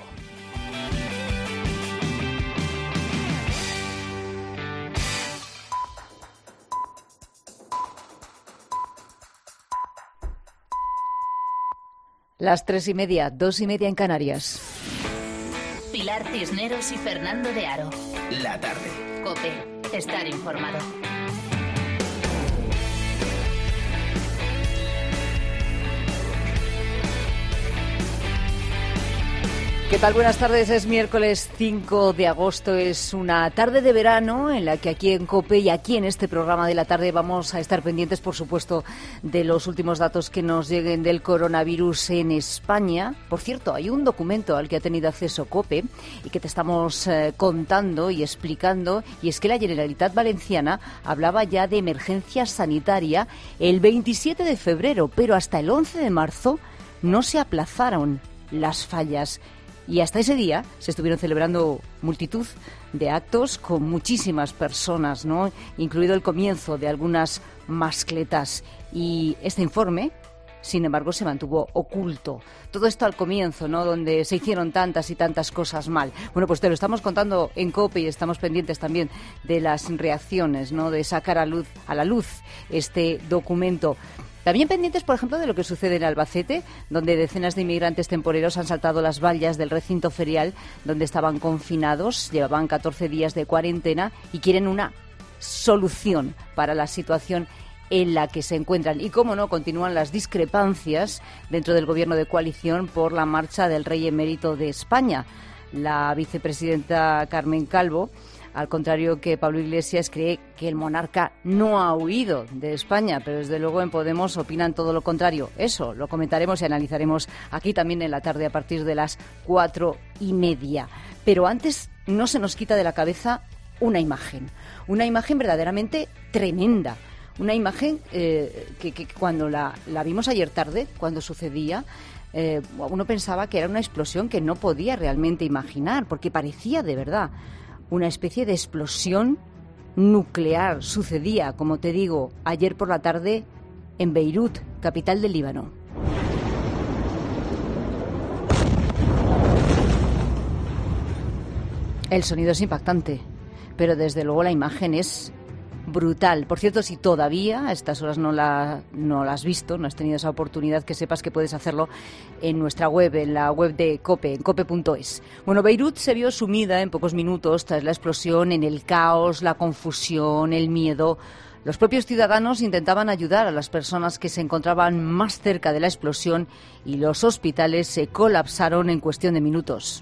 Las tres y media, dos y media en Canarias. Pilar Cisneros y Fernando de Aro. La tarde. COPE. Estar informado. ¿Qué tal? Buenas tardes. Es miércoles cinco de agosto. Es una tarde de verano en la que aquí en COPE y aquí en este programa de la tarde vamos a estar pendientes, por supuesto, de los últimos datos que nos lleguen del coronavirus en España. Por cierto, hay un documento al que ha tenido acceso COPE y que te estamos eh, contando y explicando, y es que la Generalitat Valenciana hablaba ya de emergencia sanitaria el veintisiete de febrero, pero hasta el once de marzo no se aplazaron las fallas. Y hasta ese día se estuvieron celebrando multitud de actos con muchísimas personas, ¿no? Incluido el comienzo de algunas mascletas. Y este informe, sin embargo, se mantuvo oculto. Todo esto al comienzo, ¿no? Donde se hicieron tantas y tantas cosas mal. Bueno, pues te lo estamos contando en COPE y estamos pendientes también de las reacciones, ¿no? De sacar a luz, a la luz este documento. También pendientes, por ejemplo, de lo que sucede en Albacete, donde decenas de inmigrantes temporeros han saltado las vallas del recinto ferial donde estaban confinados, llevaban catorce días de cuarentena y quieren una solución para la situación en la que se encuentran. Y, cómo no, continúan las discrepancias dentro del gobierno de coalición por la marcha del rey emérito de España. La vicepresidenta Carmen Calvo, al contrario que Pablo Iglesias, cree que el monarca no ha huido de España, pero desde luego en Podemos opinan todo lo contrario. Eso lo comentaremos y analizaremos aquí también en la tarde a partir de las cuatro y media. Pero antes no se nos quita de la cabeza una imagen, una imagen verdaderamente tremenda. Una imagen eh, que, que cuando la, la vimos ayer tarde, cuando sucedía, eh, uno pensaba que era una explosión que no podía realmente imaginar, porque parecía de verdad una especie de explosión nuclear. Sucedía, como te digo, ayer por la tarde en Beirut, capital del Líbano. El sonido es impactante, pero desde luego la imagen es brutal. Por cierto, si todavía a estas horas no la, no la has visto, no has tenido esa oportunidad, que sepas que puedes hacerlo en nuestra web, en la web de COPE, en cope punto es. Bueno, Beirut se vio sumida en pocos minutos tras la explosión en el caos, la confusión, el miedo. Los propios ciudadanos intentaban ayudar a las personas que se encontraban más cerca de la explosión y los hospitales se colapsaron en cuestión de minutos.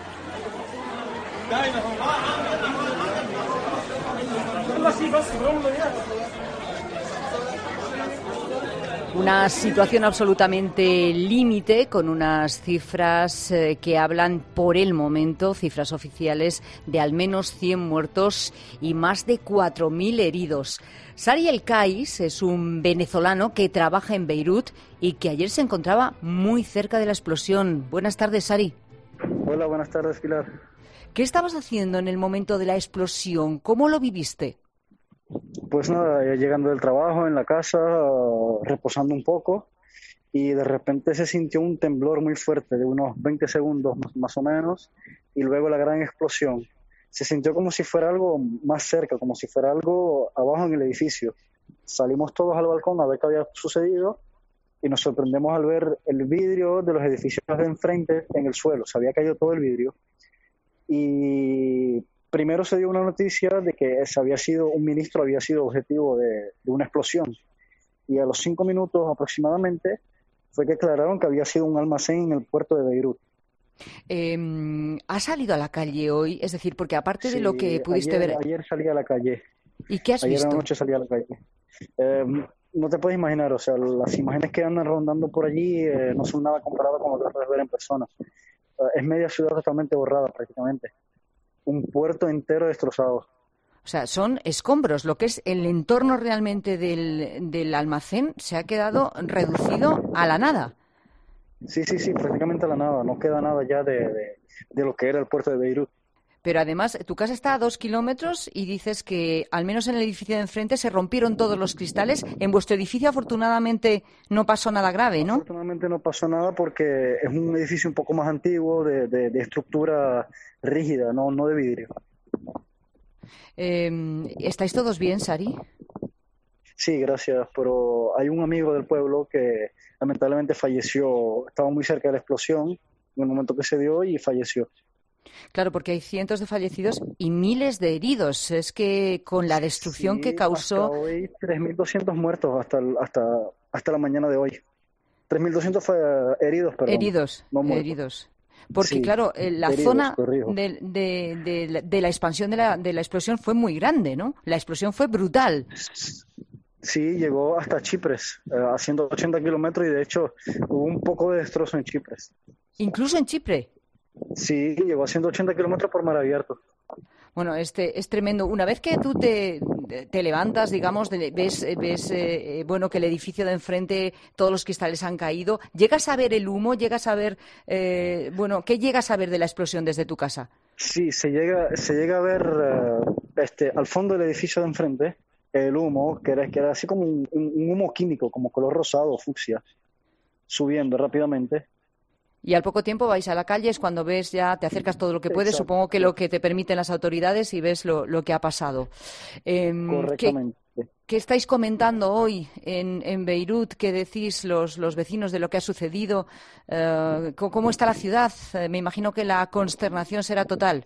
Una situación absolutamente límite, con unas cifras eh, que hablan por el momento, cifras oficiales, de al menos cien muertos y más de cuatro mil heridos. Sari El Kais es un venezolano que trabaja en Beirut y que ayer se encontraba muy cerca de la explosión. Buenas tardes, Sari. Hola, buenas tardes, Pilar. ¿Qué estabas haciendo en el momento de la explosión? ¿Cómo lo viviste? Pues nada, llegando del trabajo, en la casa, reposando un poco, y de repente se sintió un temblor muy fuerte de unos veinte segundos más, más o menos, y luego la gran explosión. Se sintió como si fuera algo más cerca, como si fuera algo abajo en el edificio. Salimos todos al balcón a ver qué había sucedido y nos sorprendemos al ver el vidrio de los edificios de enfrente en el suelo. Se había caído todo el vidrio. Y primero se dio una noticia de que ese había sido, un ministro había sido objetivo de, de una explosión. Y a los cinco minutos aproximadamente fue que aclararon que había sido un almacén en el puerto de Beirut. Eh, ¿Has salido a la calle hoy? Es decir, porque aparte Sí, de lo que pudiste ayer, ver... Ayer salí a la calle. ¿Y qué has ayer visto? Ayer anoche salí a la calle. Eh, no te puedes imaginar, o sea, las imágenes que andan rondando por allí eh, no son nada comparado con lo que puedes ver en persona. Eh, es media ciudad totalmente borrada prácticamente. Un puerto entero destrozado. O sea, son escombros. Lo que es el entorno realmente del, del almacén se ha quedado reducido a la nada. Sí, sí, sí, prácticamente a la nada. No queda nada ya de, de, de lo que era el puerto de Beirut. Pero además, tu casa está a dos kilómetros y dices que al menos en el edificio de enfrente se rompieron todos los cristales. En vuestro edificio, afortunadamente, no pasó nada grave, ¿no? Afortunadamente no pasó nada porque es un edificio un poco más antiguo, de, de, de estructura rígida, no, no de vidrio. Eh, ¿Estáis todos bien, Sari? Sí, gracias, pero hay un amigo del pueblo que lamentablemente falleció. Estaba muy cerca de la explosión en el momento que se dio y falleció. Claro, porque hay cientos de fallecidos y miles de heridos. Es que con la destrucción Sí, que causó... hasta hoy tres mil doscientos muertos hasta, el- hasta, hasta la mañana de hoy. tres mil doscientos fue- heridos, perdón. Heridos, no muertos. heridos. Porque, Sí, claro, eh, la heridos, zona corrijo. de, de- de- de la expansión de la, de la explosión fue muy grande, ¿no? La explosión fue brutal. Sí, llegó hasta Chipres, eh, a ciento ochenta kilómetros, y de hecho hubo un poco de destrozo en Chipres. Incluso en Chipre. Sí, llegó a ciento ochenta kilómetros por mar abierto. Bueno, este es tremendo. Una vez que tú te, te levantas, digamos, de- ves, ves eh, bueno, que el edificio de enfrente, todos los cristales han caído, ¿llegas a ver el humo? ¿Llegas a ver, eh, bueno, qué llegas a ver de la explosión desde tu casa? Sí, se llega, se llega a ver eh, este, al fondo del edificio de enfrente el humo, que era, que era así como un, un humo químico, como color rosado o fucsia, subiendo rápidamente. Y al poco tiempo vais a la calle, es cuando ves ya, te acercas todo lo que puedes, Exacto. supongo que lo que te permiten las autoridades, y ves lo, lo que ha pasado. Em, ¿qué, Correctamente. qué estáis comentando hoy en, en Beirut? ¿Qué decís los, los vecinos de lo que ha sucedido? Eh, ¿cómo, cómo está la ciudad? Eh, me imagino que la consternación será total.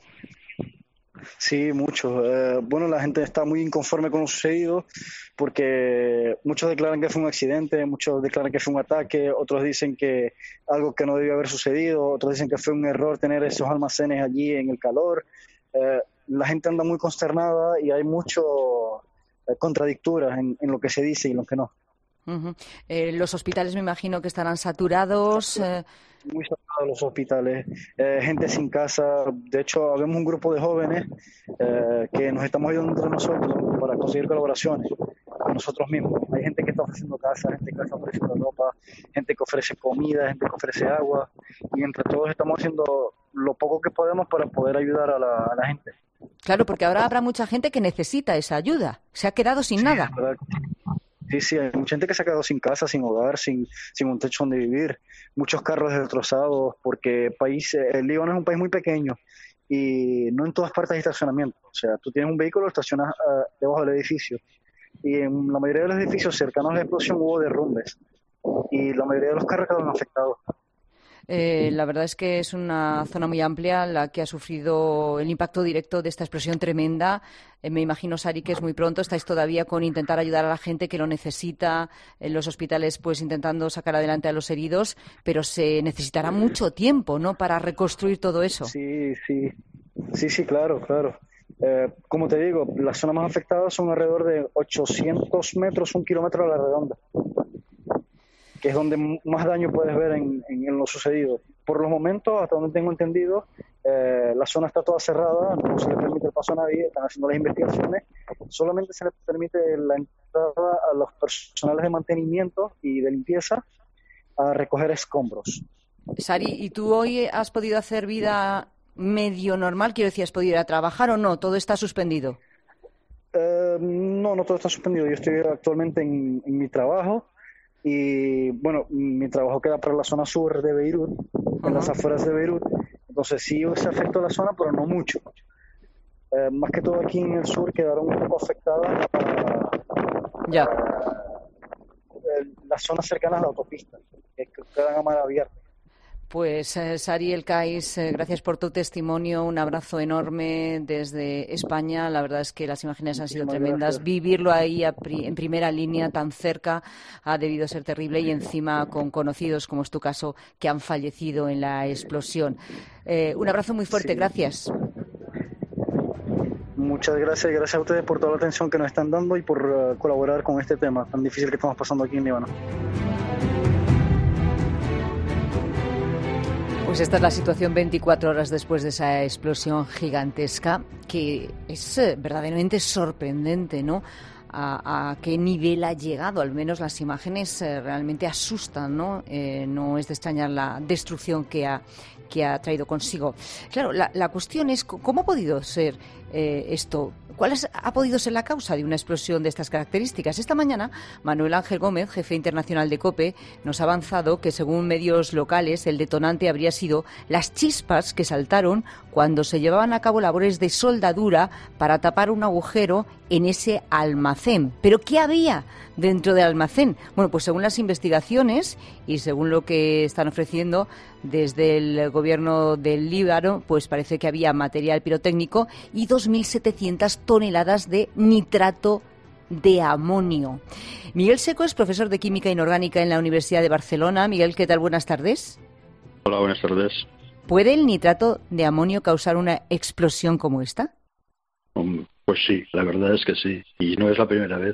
Sí, mucho. Eh, bueno, la gente está muy inconforme con lo sucedido porque muchos declaran que fue un accidente, muchos declaran que fue un ataque, otros dicen que algo que no debió haber sucedido, otros dicen que fue un error tener esos almacenes allí en el calor. Eh, la gente anda muy consternada y hay mucho eh, contradicturas en, en lo que se dice y lo que no. Ujú. Eh, los hospitales me imagino que estarán saturados. eh, Muy saturados los hospitales, eh, gente sin casa. De hecho, habemos un grupo de jóvenes eh, que nos estamos ayudando entre nosotros para conseguir colaboraciones con nosotros mismos. Hay gente que está ofreciendo casa, gente que está ofreciendo ropa, gente que ofrece comida, gente que ofrece agua, y entre todos estamos haciendo lo poco que podemos para poder ayudar a la, a la gente. Claro, porque ahora habrá mucha gente que necesita esa ayuda. Se ha quedado sin nada. ¿Verdad? Sí, sí, hay mucha gente que se ha quedado sin casa, sin hogar, sin, sin un techo donde vivir, muchos carros destrozados, porque el país, el Líbano es un país muy pequeño y no en todas partes hay estacionamiento. O sea, tú tienes un vehículo, lo estacionas uh, debajo del edificio, y en la mayoría de los edificios cercanos a la explosión hubo derrumbes y la mayoría de los carros quedaron afectados. Eh, la verdad es que es una zona muy amplia la que ha sufrido el impacto directo de esta explosión tremenda. Eh, me imagino, Sari, que es muy pronto. Estáis todavía con intentar ayudar a la gente que lo necesita en los hospitales, pues intentando sacar adelante a los heridos, pero se necesitará mucho tiempo, ¿no?, para reconstruir todo eso. Sí, sí, sí, sí, claro, claro. Eh, como te digo, las zonas más afectadas son alrededor de ochocientos metros, un kilómetro a la redonda, que es donde m- más daño puedes ver en, en, en lo sucedido. Por los momentos, hasta donde tengo entendido, eh, la zona está toda cerrada, no se le permite el paso a nadie, están haciendo las investigaciones, solamente se le permite la entrada a los personales de mantenimiento y de limpieza a recoger escombros. Sari, ¿y tú hoy has podido hacer vida medio normal? Quiero decir, ¿has podido ir a trabajar o no? ¿Todo está suspendido? Eh, no, no todo está suspendido. Yo estoy actualmente en, en mi trabajo y, bueno, mi trabajo queda para la zona sur de Beirut, uh-huh. en las afueras de Beirut. Entonces sí se afectó la zona, pero no mucho. Eh, más que todo aquí en el sur quedaron un poco afectadas uh, ya. uh, las zonas cercanas a la autopista, que quedan a mar abierto. Pues eh, Sari El Kais, eh, gracias por tu testimonio, un abrazo enorme desde España. La verdad es que las imágenes han sido tremendas. Gracias. Vivirlo ahí a pri- en primera línea, tan cerca, ha debido ser terrible, y encima con conocidos, como es tu caso, que han fallecido en la explosión. Eh, un abrazo muy fuerte, sí. Gracias. Muchas gracias, gracias a ustedes por toda la atención que nos están dando y por uh, colaborar con este tema tan difícil que estamos pasando aquí en Líbano. Pues esta es la situación veinticuatro horas después de esa explosión gigantesca, que es eh, verdaderamente sorprendente, ¿no? A, a qué nivel ha llegado. Al menos las imágenes eh, realmente asustan, ¿no? Eh, no es de extrañar la destrucción que ha, que ha traído consigo. Claro, la, la cuestión es cómo ha podido ser eh, esto. ¿Cuál es, ha podido ser la causa de una explosión de estas características? Esta mañana, Manuel Ángel Gómez, jefe internacional de COPE, nos ha avanzado que, según medios locales, el detonante habría sido las chispas que saltaron cuando se llevaban a cabo labores de soldadura para tapar un agujero en ese almacén. ¿Pero qué había dentro del almacén? Bueno, pues según las investigaciones y según lo que están ofreciendo desde el gobierno del Líbano, pues parece que había material pirotécnico y dos mil setecientas toneladas de nitrato de amonio. Miguel Seco es profesor de Química Inorgánica en la Universidad de Barcelona. Miguel, ¿qué tal? Buenas tardes. Hola, buenas tardes. ¿Puede el nitrato de amonio causar una explosión como esta? Pues sí, la verdad es que sí. Y no es la primera vez.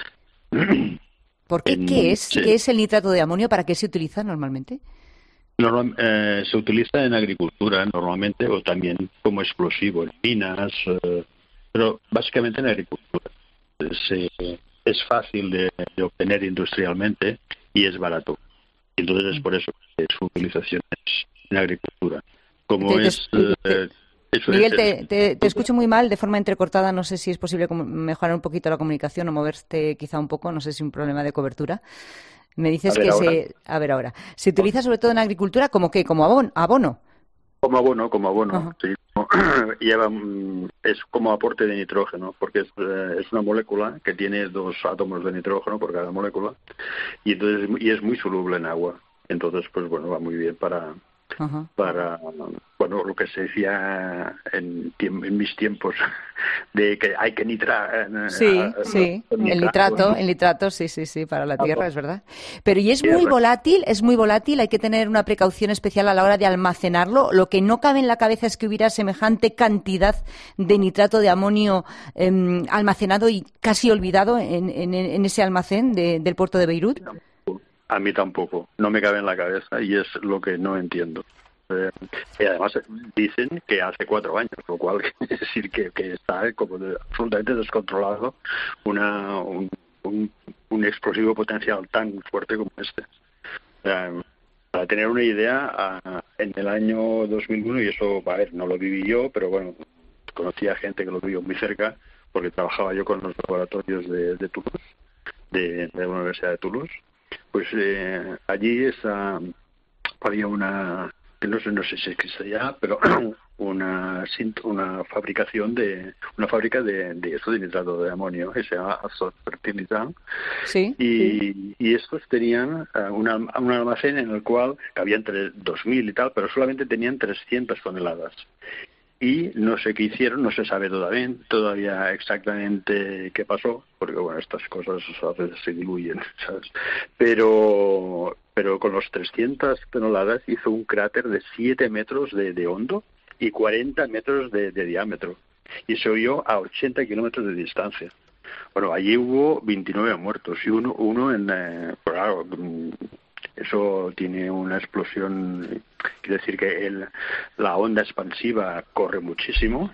¿Por qué? En, ¿Qué es? sí. ¿Qué es el nitrato de amonio? ¿Para qué se utiliza normalmente? Normal, eh, se utiliza en agricultura normalmente o también como explosivo en minas, eh, pero básicamente en agricultura. Es, eh, es fácil de, de obtener industrialmente y es barato. Entonces es por eso que su utilización es en agricultura. Como Te- te- es... te- eh, eso Miguel, es- te, te- te escucho muy mal, de forma entrecortada. No sé si es posible como- mejorar un poquito la comunicación o moverte quizá un poco. No sé si es un problema de cobertura. Me dices A ver que ahora. se... A ver ahora. ¿Se utiliza sobre todo en agricultura como qué? ¿Como abon- abono? Como abono, como abono, Ajá. sí. Como- Lleva, mm, es como aporte de nitrógeno, porque es, eh, es una molécula que tiene dos átomos de nitrógeno por cada molécula y entonces y es muy soluble en agua. Entonces, pues bueno, va muy bien para Ajá. para bueno lo que se decía en, tiemp- en mis tiempos de que hay que nitrar. eh, Sí, a- sí. con El nitrato, nitrato, ¿no? el nitrato, sí, sí, sí, para la Nitrato. tierra, es verdad. Pero y es muy Tierra. volátil, es muy volátil. Hay que tener una precaución especial a la hora de almacenarlo. Lo que no cabe en la cabeza es que hubiera semejante cantidad de nitrato de amonio em, almacenado y casi olvidado en, en- en ese almacén de- del puerto de Beirut. A mí tampoco, no me cabe en la cabeza y es lo que no entiendo. Eh, y además dicen que hace cuatro años, lo cual quiere decir que, que está como de- absolutamente descontrolado una, un, un, un explosivo potencial tan fuerte como este. Eh, para tener una idea, ah, en el año dos mil uno, y eso, a ver, no lo viví yo, pero bueno, conocía gente que lo vivió muy cerca, porque trabajaba yo con los laboratorios de, de Toulouse, de, de la Universidad de Toulouse. Pues eh, allí esa, había una, que no sé, no sé si existe ya, pero una sint- una fabricación de una fábrica de, de eso de nitrato de amonio que se llama Azot Fertilizant. Sí. Y, y estos tenían eh, una- un almacén en el cual cabían entre dos mil y tal, pero solamente tenían trescientas toneladas. Y no sé qué hicieron, no se sabe todavía, todavía exactamente qué pasó, porque bueno, estas cosas a veces se diluyen, ¿sabes? Pero, pero con los trescientas toneladas hizo un cráter de siete metros de, de hondo y cuarenta metros de, de diámetro. Y se oyó a ochenta kilómetros de distancia. Bueno, allí hubo veintinueve muertos y uno, uno en... Eh, claro, mm, eso tiene una explosión, quiere decir que el, la onda expansiva corre muchísimo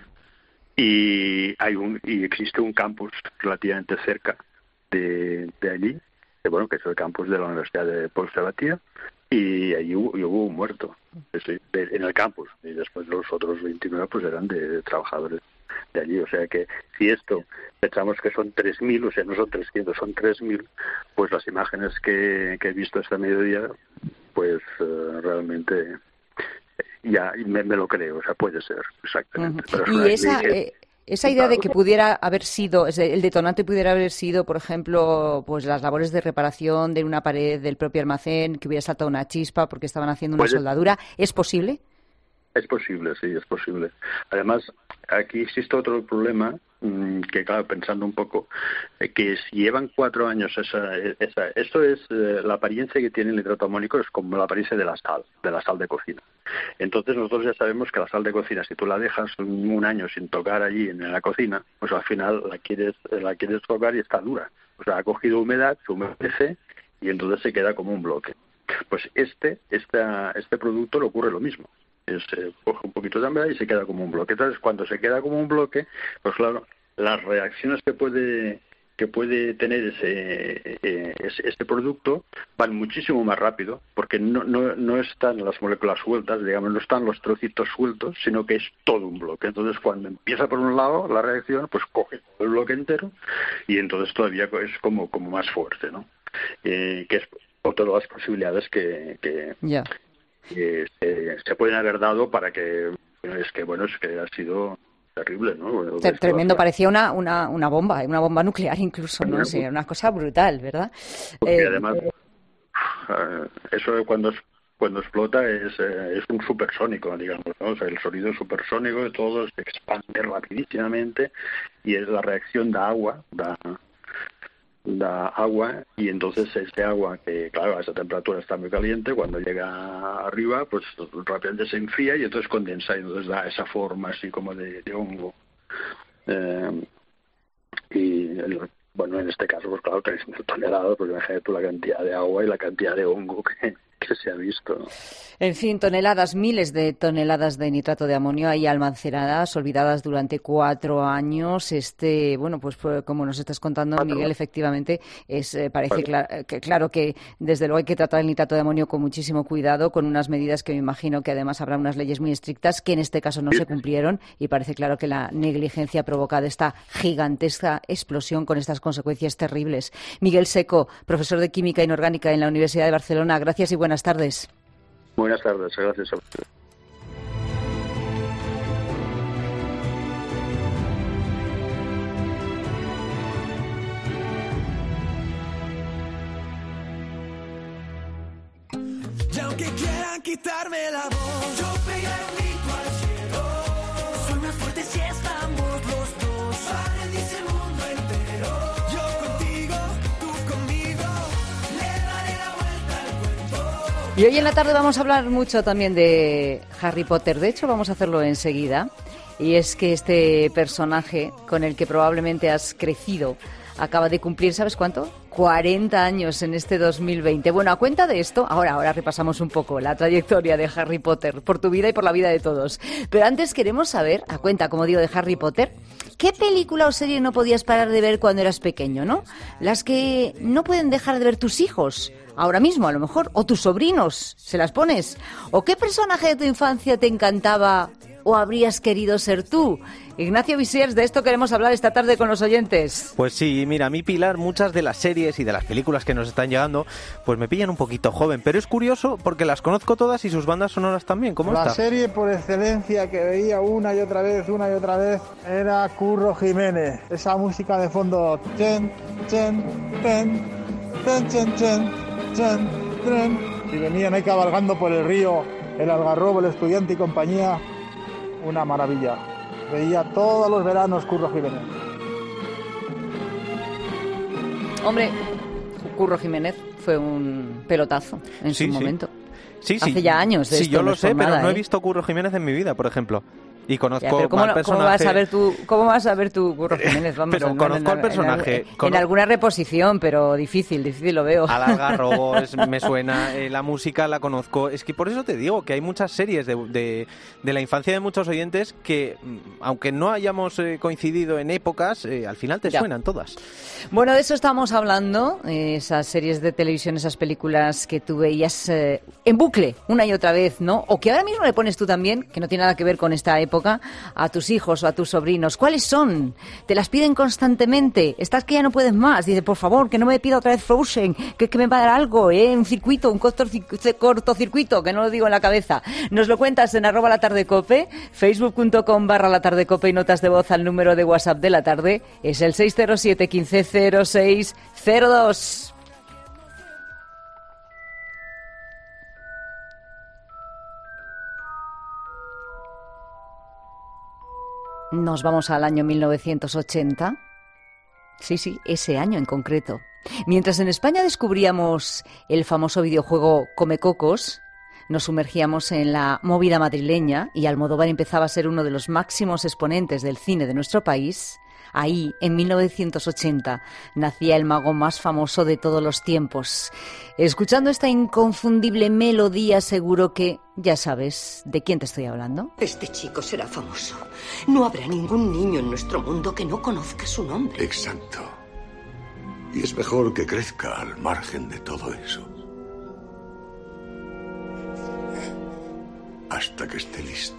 y hay un y existe un campus relativamente cerca de, de allí, que bueno, que es el campus de la Universidad de Paul Sabatier, y allí hubo, y hubo un muerto sí, de- en el campus, y después los otros veintinueve pues eran de, de trabajadores de allí. O sea que si esto pensamos que son tres mil, o sea, no son trescientos, son tres mil, pues las imágenes que, que he visto esta mediodía, pues eh, realmente ya me, me lo creo, o sea, puede ser, exactamente. Pero es una Y esa, iglesia- eh, esa idea de que pudiera haber sido, es de- el detonante pudiera haber sido, por ejemplo, pues las labores de reparación de una pared del propio almacén, que hubiera saltado una chispa porque estaban haciendo una Puede- soldadura, ¿es posible? Es posible, sí, es posible. Además, aquí existe otro problema mm, que, claro, pensando un poco, eh, que si llevan cuatro años esa, esa esto es eh, la apariencia que tiene el nitrato amónico es como la apariencia de la sal, de la sal de cocina. Entonces nosotros ya sabemos que la sal de cocina, si tú la dejas un, un año sin tocar allí en la cocina, pues al final la quieres la quieres tocar y está dura. O sea, ha cogido humedad, se humedece y entonces se queda como un bloque. Pues este, esta, este producto le ocurre lo mismo. Se coge un poquito de humedad y se queda como un bloque. Entonces, cuando se queda como un bloque, pues claro, las reacciones que puede que puede tener ese, eh, ese, este producto van muchísimo más rápido, porque no, no, no están las moléculas sueltas, digamos, no están los trocitos sueltos, sino que es todo un bloque. Entonces, cuando empieza por un lado la reacción, pues coge todo el bloque entero y entonces todavía es como, como más fuerte, ¿no? Eh, que es otra de las posibilidades que... que Ya. que se, se pueden haber dado para que es que bueno es que ha sido terrible, ¿no? Bueno, Tre- esto- Tremendo, parecía una, una, una bomba, una bomba nuclear incluso, ¿no? Sí, una cosa brutal, ¿verdad? porque Eh, además eh, eso cuando es- cuando explota es eh, es un supersónico, digamos, ¿no? O sea, el sonido supersónico de todo se expande rapidísimamente y es la reacción da agua, da da agua y entonces ese agua que claro a esa temperatura está muy caliente, cuando llega arriba pues rápidamente se enfría y entonces condensa y entonces da esa forma así como de, de hongo. Eh, y el, bueno, en este caso pues claro tres mil toneladas, pues imagínate tú la cantidad de agua y la cantidad de hongo que, que se ha visto, ¿no? En fin, toneladas, miles de toneladas de nitrato de amonio ahí almacenadas, olvidadas durante cuatro años. Este, bueno, pues como nos estás contando, cuatro. Miguel, efectivamente, es eh, parece clara, que, claro que desde luego hay que tratar el nitrato de amonio con muchísimo cuidado, con unas medidas que me imagino que además habrá unas leyes muy estrictas que en este caso no se cumplieron y parece claro que la negligencia ha provocado esta gigantesca explosión con estas consecuencias terribles. Miguel Seco, profesor de Química Inorgánica en la Universidad de Barcelona, gracias y buenas tardes. Buenas tardes, gracias a usted. Y aunque quieran quitarme la voz, yo pegué el grito al cielo. Soy más fuerte si estamos los dos. Parece el mundo entero. Yo contigo, tú conmigo. Le daré la vuelta al cuento. Y hoy en la tarde vamos a hablar mucho también de Harry Potter. De hecho, vamos a hacerlo enseguida. Y es que este personaje con el que probablemente has crecido acaba de cumplir, ¿sabes cuánto? cuarenta años en este dos mil veinte. Bueno, a cuenta de esto, ahora, ahora repasamos un poco la trayectoria de Harry Potter, por tu vida y por la vida de todos. Pero antes queremos saber, a cuenta, como digo, de Harry Potter, ¿qué película o serie no podías parar de ver cuando eras pequeño, no? Las que no pueden dejar de ver tus hijos, ahora mismo a lo mejor, o tus sobrinos, ¿se las pones? ¿O qué personaje de tu infancia te encantaba o habrías querido ser tú? Ignacio Visiers, de esto queremos hablar esta tarde con los oyentes. Pues sí, mira, a mí, Pilar, muchas de las series y de las películas que nos están llegando, pues me pillan un poquito joven, pero es curioso porque las conozco todas y sus bandas sonoras también. ¿Cómo está? La serie por excelencia que veía una y otra vez, una y otra vez, era Curro Jiménez. Esa música de fondo, chen, chen, ten, ten, chen, chen, chen, tren. Y venían ahí cabalgando por el río, el Algarrobo, el Estudiante y compañía. Una maravilla. Veía todos los veranos Curro Jiménez. Hombre, Curro Jiménez fue un pelotazo en sí, su sí. momento. Sí, sí. Hace ya años de Sí, esto, yo no lo sé, por pero nada, no he ¿eh? visto Curro Jiménez en mi vida, por ejemplo. Y conozco Ya, pero ¿cómo, al no- personaje... ¿cómo vas a ver tú, cómo vas a ver tú Curro Jiménez? Vamos Pero a- no, conozco en- al en- personaje, En, en cono- alguna reposición, pero difícil, difícil lo veo. Al Algarrobo es- me suena, eh, la música la conozco. Es que por eso te digo que hay muchas series de, de, de la infancia de muchos oyentes que, mm, aunque no hayamos eh, coincidido en épocas, eh, al final te Ya. suenan todas. Bueno, de eso estamos hablando, eh, esas series de televisión, esas películas que tú veías eh, en bucle una y otra vez, ¿no? O que ahora mismo le pones tú también, que no tiene nada que ver con esta época, a tus hijos o a tus sobrinos. ¿Cuáles son? Te las piden constantemente. Estás que ya no puedes más. Dices, por favor, que no me pida otra vez Frozen, que, que me va a dar algo, ¿eh? Un circuito, un cortocircuito, cortocircuito, que no lo digo en la cabeza. Nos lo cuentas en arroba la tarde cope, facebook.com barra la tarde cope y notas de voz al número de WhatsApp de la tarde. Es el seis cero siete, quince cero seis cero dos. Nos vamos al año mil novecientos ochenta. Sí, sí, ese año en concreto. Mientras en España descubríamos el famoso videojuego Comecocos, nos sumergíamos en la movida madrileña y Almodóvar empezaba a ser uno de los máximos exponentes del cine de nuestro país. Ahí, en mil novecientos ochenta, nacía el mago más famoso de todos los tiempos. Escuchando esta inconfundible melodía, seguro que ya sabes de quién te estoy hablando. Este chico será famoso. No habrá ningún niño en nuestro mundo que no conozca su nombre. Exacto. Y es mejor que crezca al margen de todo eso. Hasta que esté listo.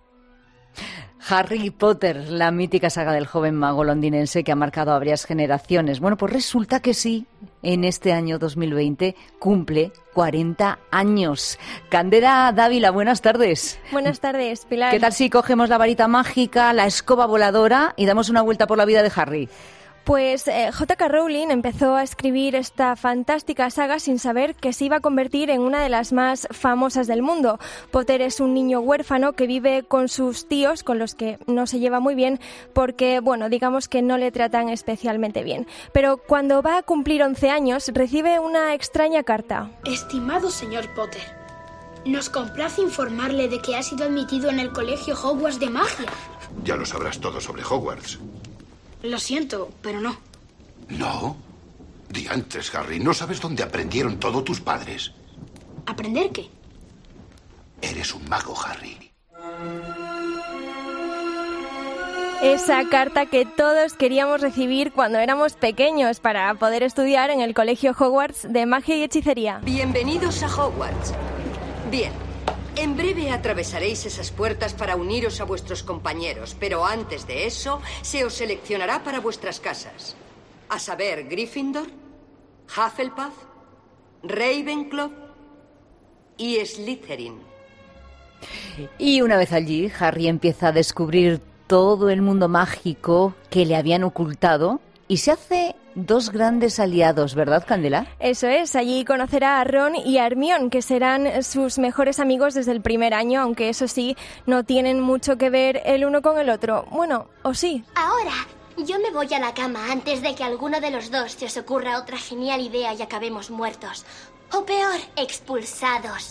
Harry Potter, la mítica saga del joven mago londinense que ha marcado a varias generaciones. Bueno, pues resulta que sí, en este año dos mil veinte cumple cuarenta años. Candela Dávila, buenas tardes. Buenas tardes, Pilar. ¿Qué tal si cogemos la varita mágica, la escoba voladora y damos una vuelta por la vida de Harry? Pues eh, J K Rowling empezó a escribir esta fantástica saga sin saber que se iba a convertir en una de las más famosas del mundo. Potter es un niño huérfano que vive con sus tíos, con los que no se lleva muy bien, porque, bueno, digamos que no le tratan especialmente bien. Pero cuando va a cumplir once años, recibe una extraña carta. Estimado señor Potter, nos complace informarle de que ha sido admitido en el colegio Hogwarts de magia. Ya lo sabrás todo sobre Hogwarts. Lo siento, pero no. ¿No? Diantres, Harry, ¿no sabes dónde aprendieron todo tus padres? ¿Aprender qué? Eres un mago, Harry. Esa carta que todos queríamos recibir cuando éramos pequeños para poder estudiar en el colegio Hogwarts de magia y hechicería. Bienvenidos a Hogwarts. Bien. En breve atravesaréis esas puertas para uniros a vuestros compañeros, pero antes de eso se os seleccionará para vuestras casas. A saber, Gryffindor, Hufflepuff, Ravenclaw y Slytherin. Y una vez allí, Harry empieza a descubrir todo el mundo mágico que le habían ocultado y se hace dos grandes aliados, ¿verdad, Candela? Eso es, allí conocerá a Ron y a Hermione, que serán sus mejores amigos desde el primer año, aunque eso sí, no tienen mucho que ver el uno con el otro. Bueno, ¿o sí? Ahora, yo me voy a la cama antes de que a alguno de los dos se os ocurra otra genial idea y acabemos muertos. O peor, expulsados.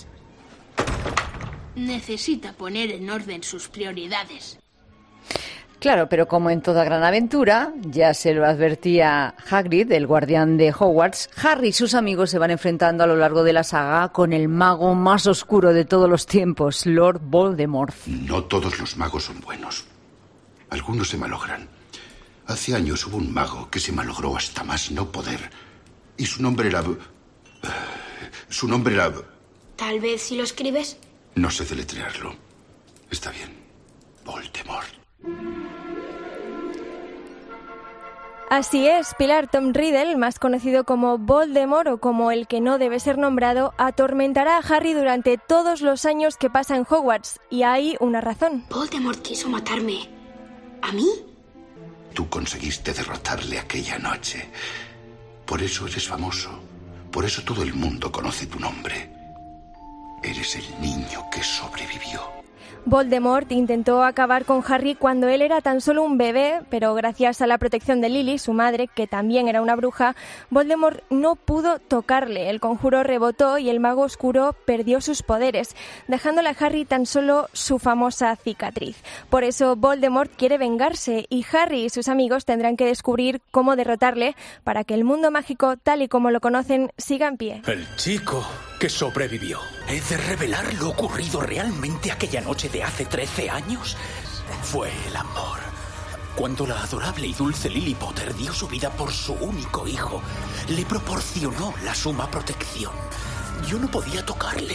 Necesita poner en orden sus prioridades. Claro, pero como en toda gran aventura, ya se lo advertía Hagrid, el guardián de Hogwarts, Harry y sus amigos se van enfrentando a lo largo de la saga con el mago más oscuro de todos los tiempos, Lord Voldemort. No todos los magos son buenos. Algunos se malogran. Hace años hubo un mago que se malogró hasta más no poder. Y su nombre era... Su nombre era... Tal vez si lo escribes. No sé deletrearlo. Está bien. Voldemort. Así es, Pilar. Tom Riddle, más conocido como Voldemort o como el que no debe ser nombrado, atormentará a Harry durante todos los años que pasa en Hogwarts. Y hay una razón. Voldemort quiso matarme. ¿A mí? Tú conseguiste derrotarle aquella noche. Por eso eres famoso. Por eso todo el mundo conoce tu nombre. Eres el niño que sobrevivió. Voldemort intentó acabar con Harry cuando él era tan solo un bebé, pero gracias a la protección de Lily, su madre, que también era una bruja, Voldemort no pudo tocarle. El conjuro rebotó y el mago oscuro perdió sus poderes, dejándole a Harry tan solo su famosa cicatriz. Por eso Voldemort quiere vengarse y Harry y sus amigos tendrán que descubrir cómo derrotarle para que el mundo mágico, tal y como lo conocen, siga en pie. El chico que sobrevivió. ¿He de revelar lo ocurrido realmente aquella noche de hace trece años? Fue el amor. Cuando la adorable y dulce Lily Potter dio su vida por su único hijo, le proporcionó la suma protección. Yo no podía tocarle.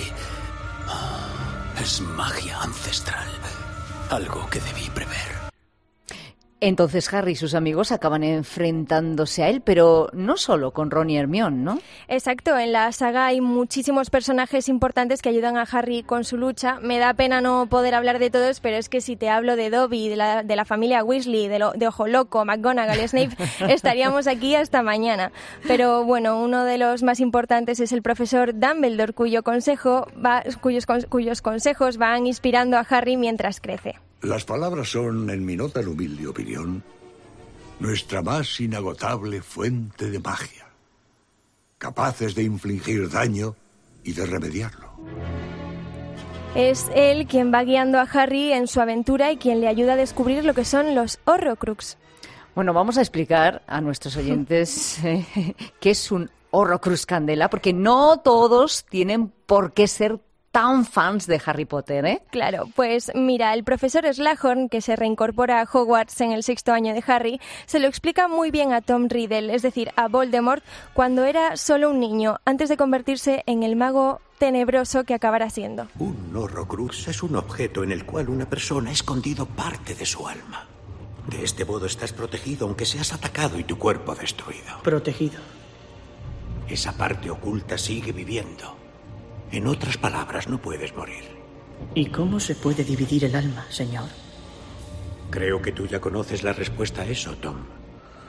Es magia ancestral. Algo que debí prever. Entonces Harry y sus amigos acaban enfrentándose a él, pero no solo con Ron y Hermione, ¿no? Exacto, en la saga hay muchísimos personajes importantes que ayudan a Harry con su lucha. Me da pena no poder hablar de todos, pero es que si te hablo de Dobby, de la, de la familia Weasley, de, lo, de Ojo Loco, McGonagall, Snape, estaríamos aquí hasta mañana. Pero bueno, uno de los más importantes es el profesor Dumbledore, cuyo consejo va, cuyos, cuyos consejos van inspirando a Harry mientras crece. Las palabras son, en mi no tan humilde opinión, nuestra más inagotable fuente de magia, capaces de infligir daño y de remediarlo. Es él quien va guiando a Harry en su aventura y quien le ayuda a descubrir lo que son los Horrocrux. Bueno, vamos a explicar a nuestros oyentes eh, qué es un Horrocrux, Candela, porque no todos tienen por qué ser tan fans de Harry Potter, ¿eh? Claro, pues mira, el profesor Slughorn, que se reincorpora a Hogwarts en el sexto año de Harry, se lo explica muy bien a Tom Riddle, es decir, a Voldemort, cuando era solo un niño, antes de convertirse en el mago tenebroso que acabará siendo. Un Horrocrux es un objeto en el cual una persona ha escondido parte de su alma. De este modo estás protegido aunque seas atacado y tu cuerpo destruido. Protegido. Esa parte oculta sigue viviendo. En otras palabras, no puedes morir. ¿Y cómo se puede dividir el alma, señor? Creo que tú ya conoces la respuesta a eso, Tom.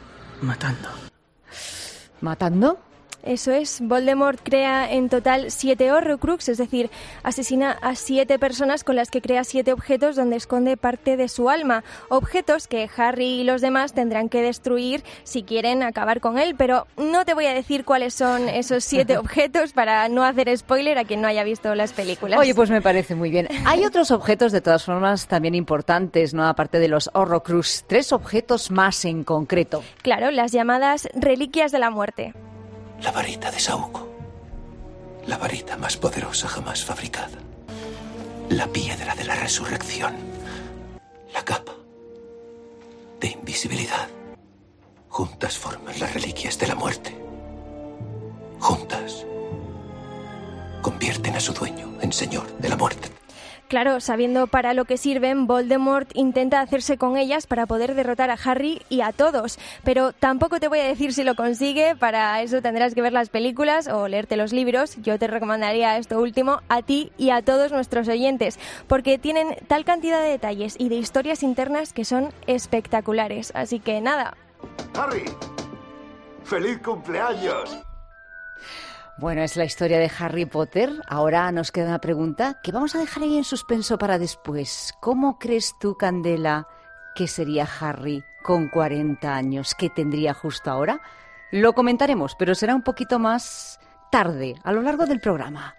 Matando. ¿Matando? Eso es, Voldemort crea en total siete Horrocrux, es decir, asesina a siete personas con las que crea siete objetos donde esconde parte de su alma. Objetos que Harry y los demás tendrán que destruir si quieren acabar con él, pero no te voy a decir cuáles son esos siete objetos para no hacer spoiler a quien no haya visto las películas. Oye, pues me parece muy bien. Hay otros objetos, de todas formas, también importantes, ¿no? Aparte de los Horrocrux, tres objetos más en concreto. Claro, las llamadas reliquias de la muerte. La varita de Saúco. La varita más poderosa jamás fabricada. La piedra de la resurrección. La capa de invisibilidad. Juntas forman las reliquias de la muerte. Juntas convierten a su dueño en señor de la muerte. Claro, sabiendo para lo que sirven, Voldemort intenta hacerse con ellas para poder derrotar a Harry y a todos. Pero tampoco te voy a decir si lo consigue, para eso tendrás que ver las películas o leerte los libros. Yo te recomendaría esto último a ti y a todos nuestros oyentes, porque tienen tal cantidad de detalles y de historias internas que son espectaculares. Así que nada. ¡Harry! ¡Feliz cumpleaños! Bueno, es la historia de Harry Potter. Ahora nos queda una pregunta que vamos a dejar ahí en suspenso para después. ¿Cómo crees tú, Candela, que sería Harry con cuarenta años? ¿Qué tendría justo ahora? Lo comentaremos, pero será un poquito más tarde, a lo largo del programa.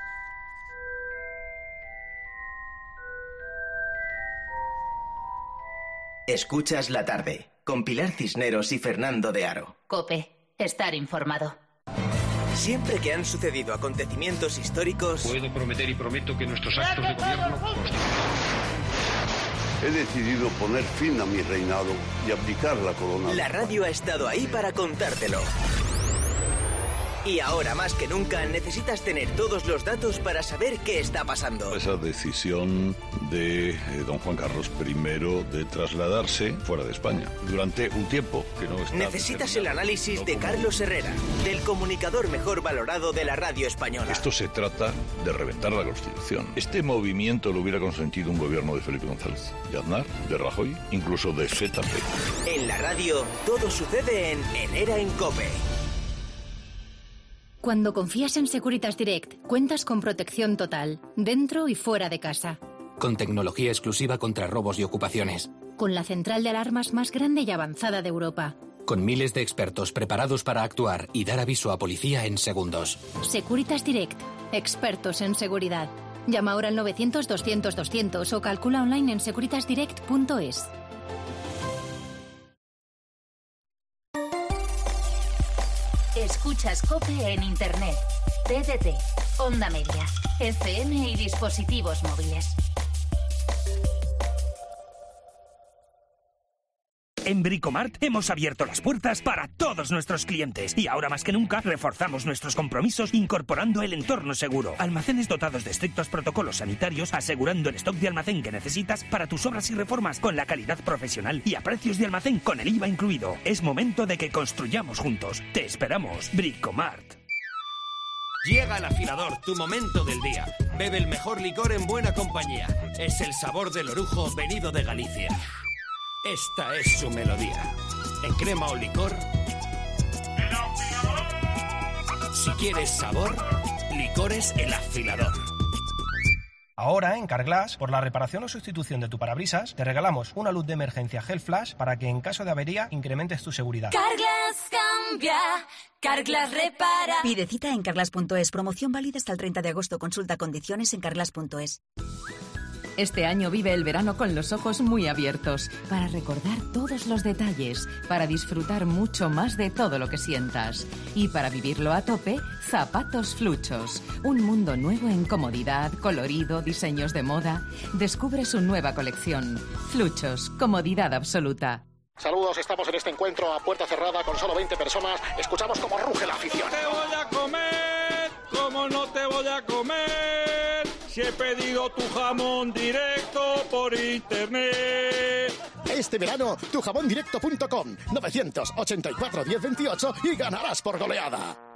Escuchas La Tarde, con Pilar Cisneros y Fernando de Aro. COPE, estar informado. Siempre que han sucedido acontecimientos históricos... Puedo prometer y prometo que nuestros actos de gobierno... He decidido poner fin a mi reinado y abdicar la corona. La radio ha estado ahí para contártelo. Y ahora más que nunca necesitas tener todos los datos para saber qué está pasando. Esa decisión de eh, don Juan Carlos primero de trasladarse fuera de España durante un tiempo que no está... Necesitas el análisis no de Carlos Herrera, del comunicador mejor valorado de la radio española. Esto se trata de reventar la Constitución. Este movimiento lo hubiera consentido un gobierno de Felipe González, de Aznar, de Rajoy, incluso de Z P. En la radio todo sucede en Herrera en COPE. Cuando confías en Securitas Direct, cuentas con protección total, dentro y fuera de casa. Con tecnología exclusiva contra robos y ocupaciones. Con la central de alarmas más grande y avanzada de Europa. Con miles de expertos preparados para actuar y dar aviso a policía en segundos. Securitas Direct, expertos en seguridad. Llama ahora al novecientos doscientos doscientos o calcula online en securitas direct punto es. Escuchas COPE en Internet, T D T, Onda Media, F M y dispositivos móviles. En Bricomart hemos abierto las puertas para todos nuestros clientes y ahora más que nunca reforzamos nuestros compromisos incorporando el entorno seguro. Almacenes dotados de estrictos protocolos sanitarios asegurando el stock de almacén que necesitas para tus obras y reformas con la calidad profesional y a precios de almacén con el I V A incluido. Es momento de que construyamos juntos. Te esperamos. Bricomart. Llega el afilador, tu momento del día. Bebe el mejor licor en buena compañía. Es el sabor del orujo venido de Galicia. Esta es su melodía. En crema o licor. Si quieres sabor, licores El Afilador. Ahora, en Carglass, por la reparación o sustitución de tu parabrisas, te regalamos una luz de emergencia Gel Flash para que en caso de avería incrementes tu seguridad. Carglass cambia, Carglass repara. Pide cita en carglass punto es. Promoción válida hasta el treinta de agosto. Consulta condiciones en carglass punto es. Este año vive el verano con los ojos muy abiertos, para recordar todos los detalles, para disfrutar mucho más de todo lo que sientas. Y para vivirlo a tope, Zapatos Fluchos. Un mundo nuevo en comodidad, colorido, diseños de moda. Descubre su nueva colección. Fluchos, comodidad absoluta. Saludos, estamos en este encuentro a puerta cerrada con solo veinte personas. Escuchamos cómo ruge la afición. ¡No te voy a comer! ¿Cómo no te voy a comer? Si he pedido tu jamón directo por internet. Este verano, tu jamón directo punto com, novecientos ochenta y cuatro diez veintiocho y ganarás por goleada.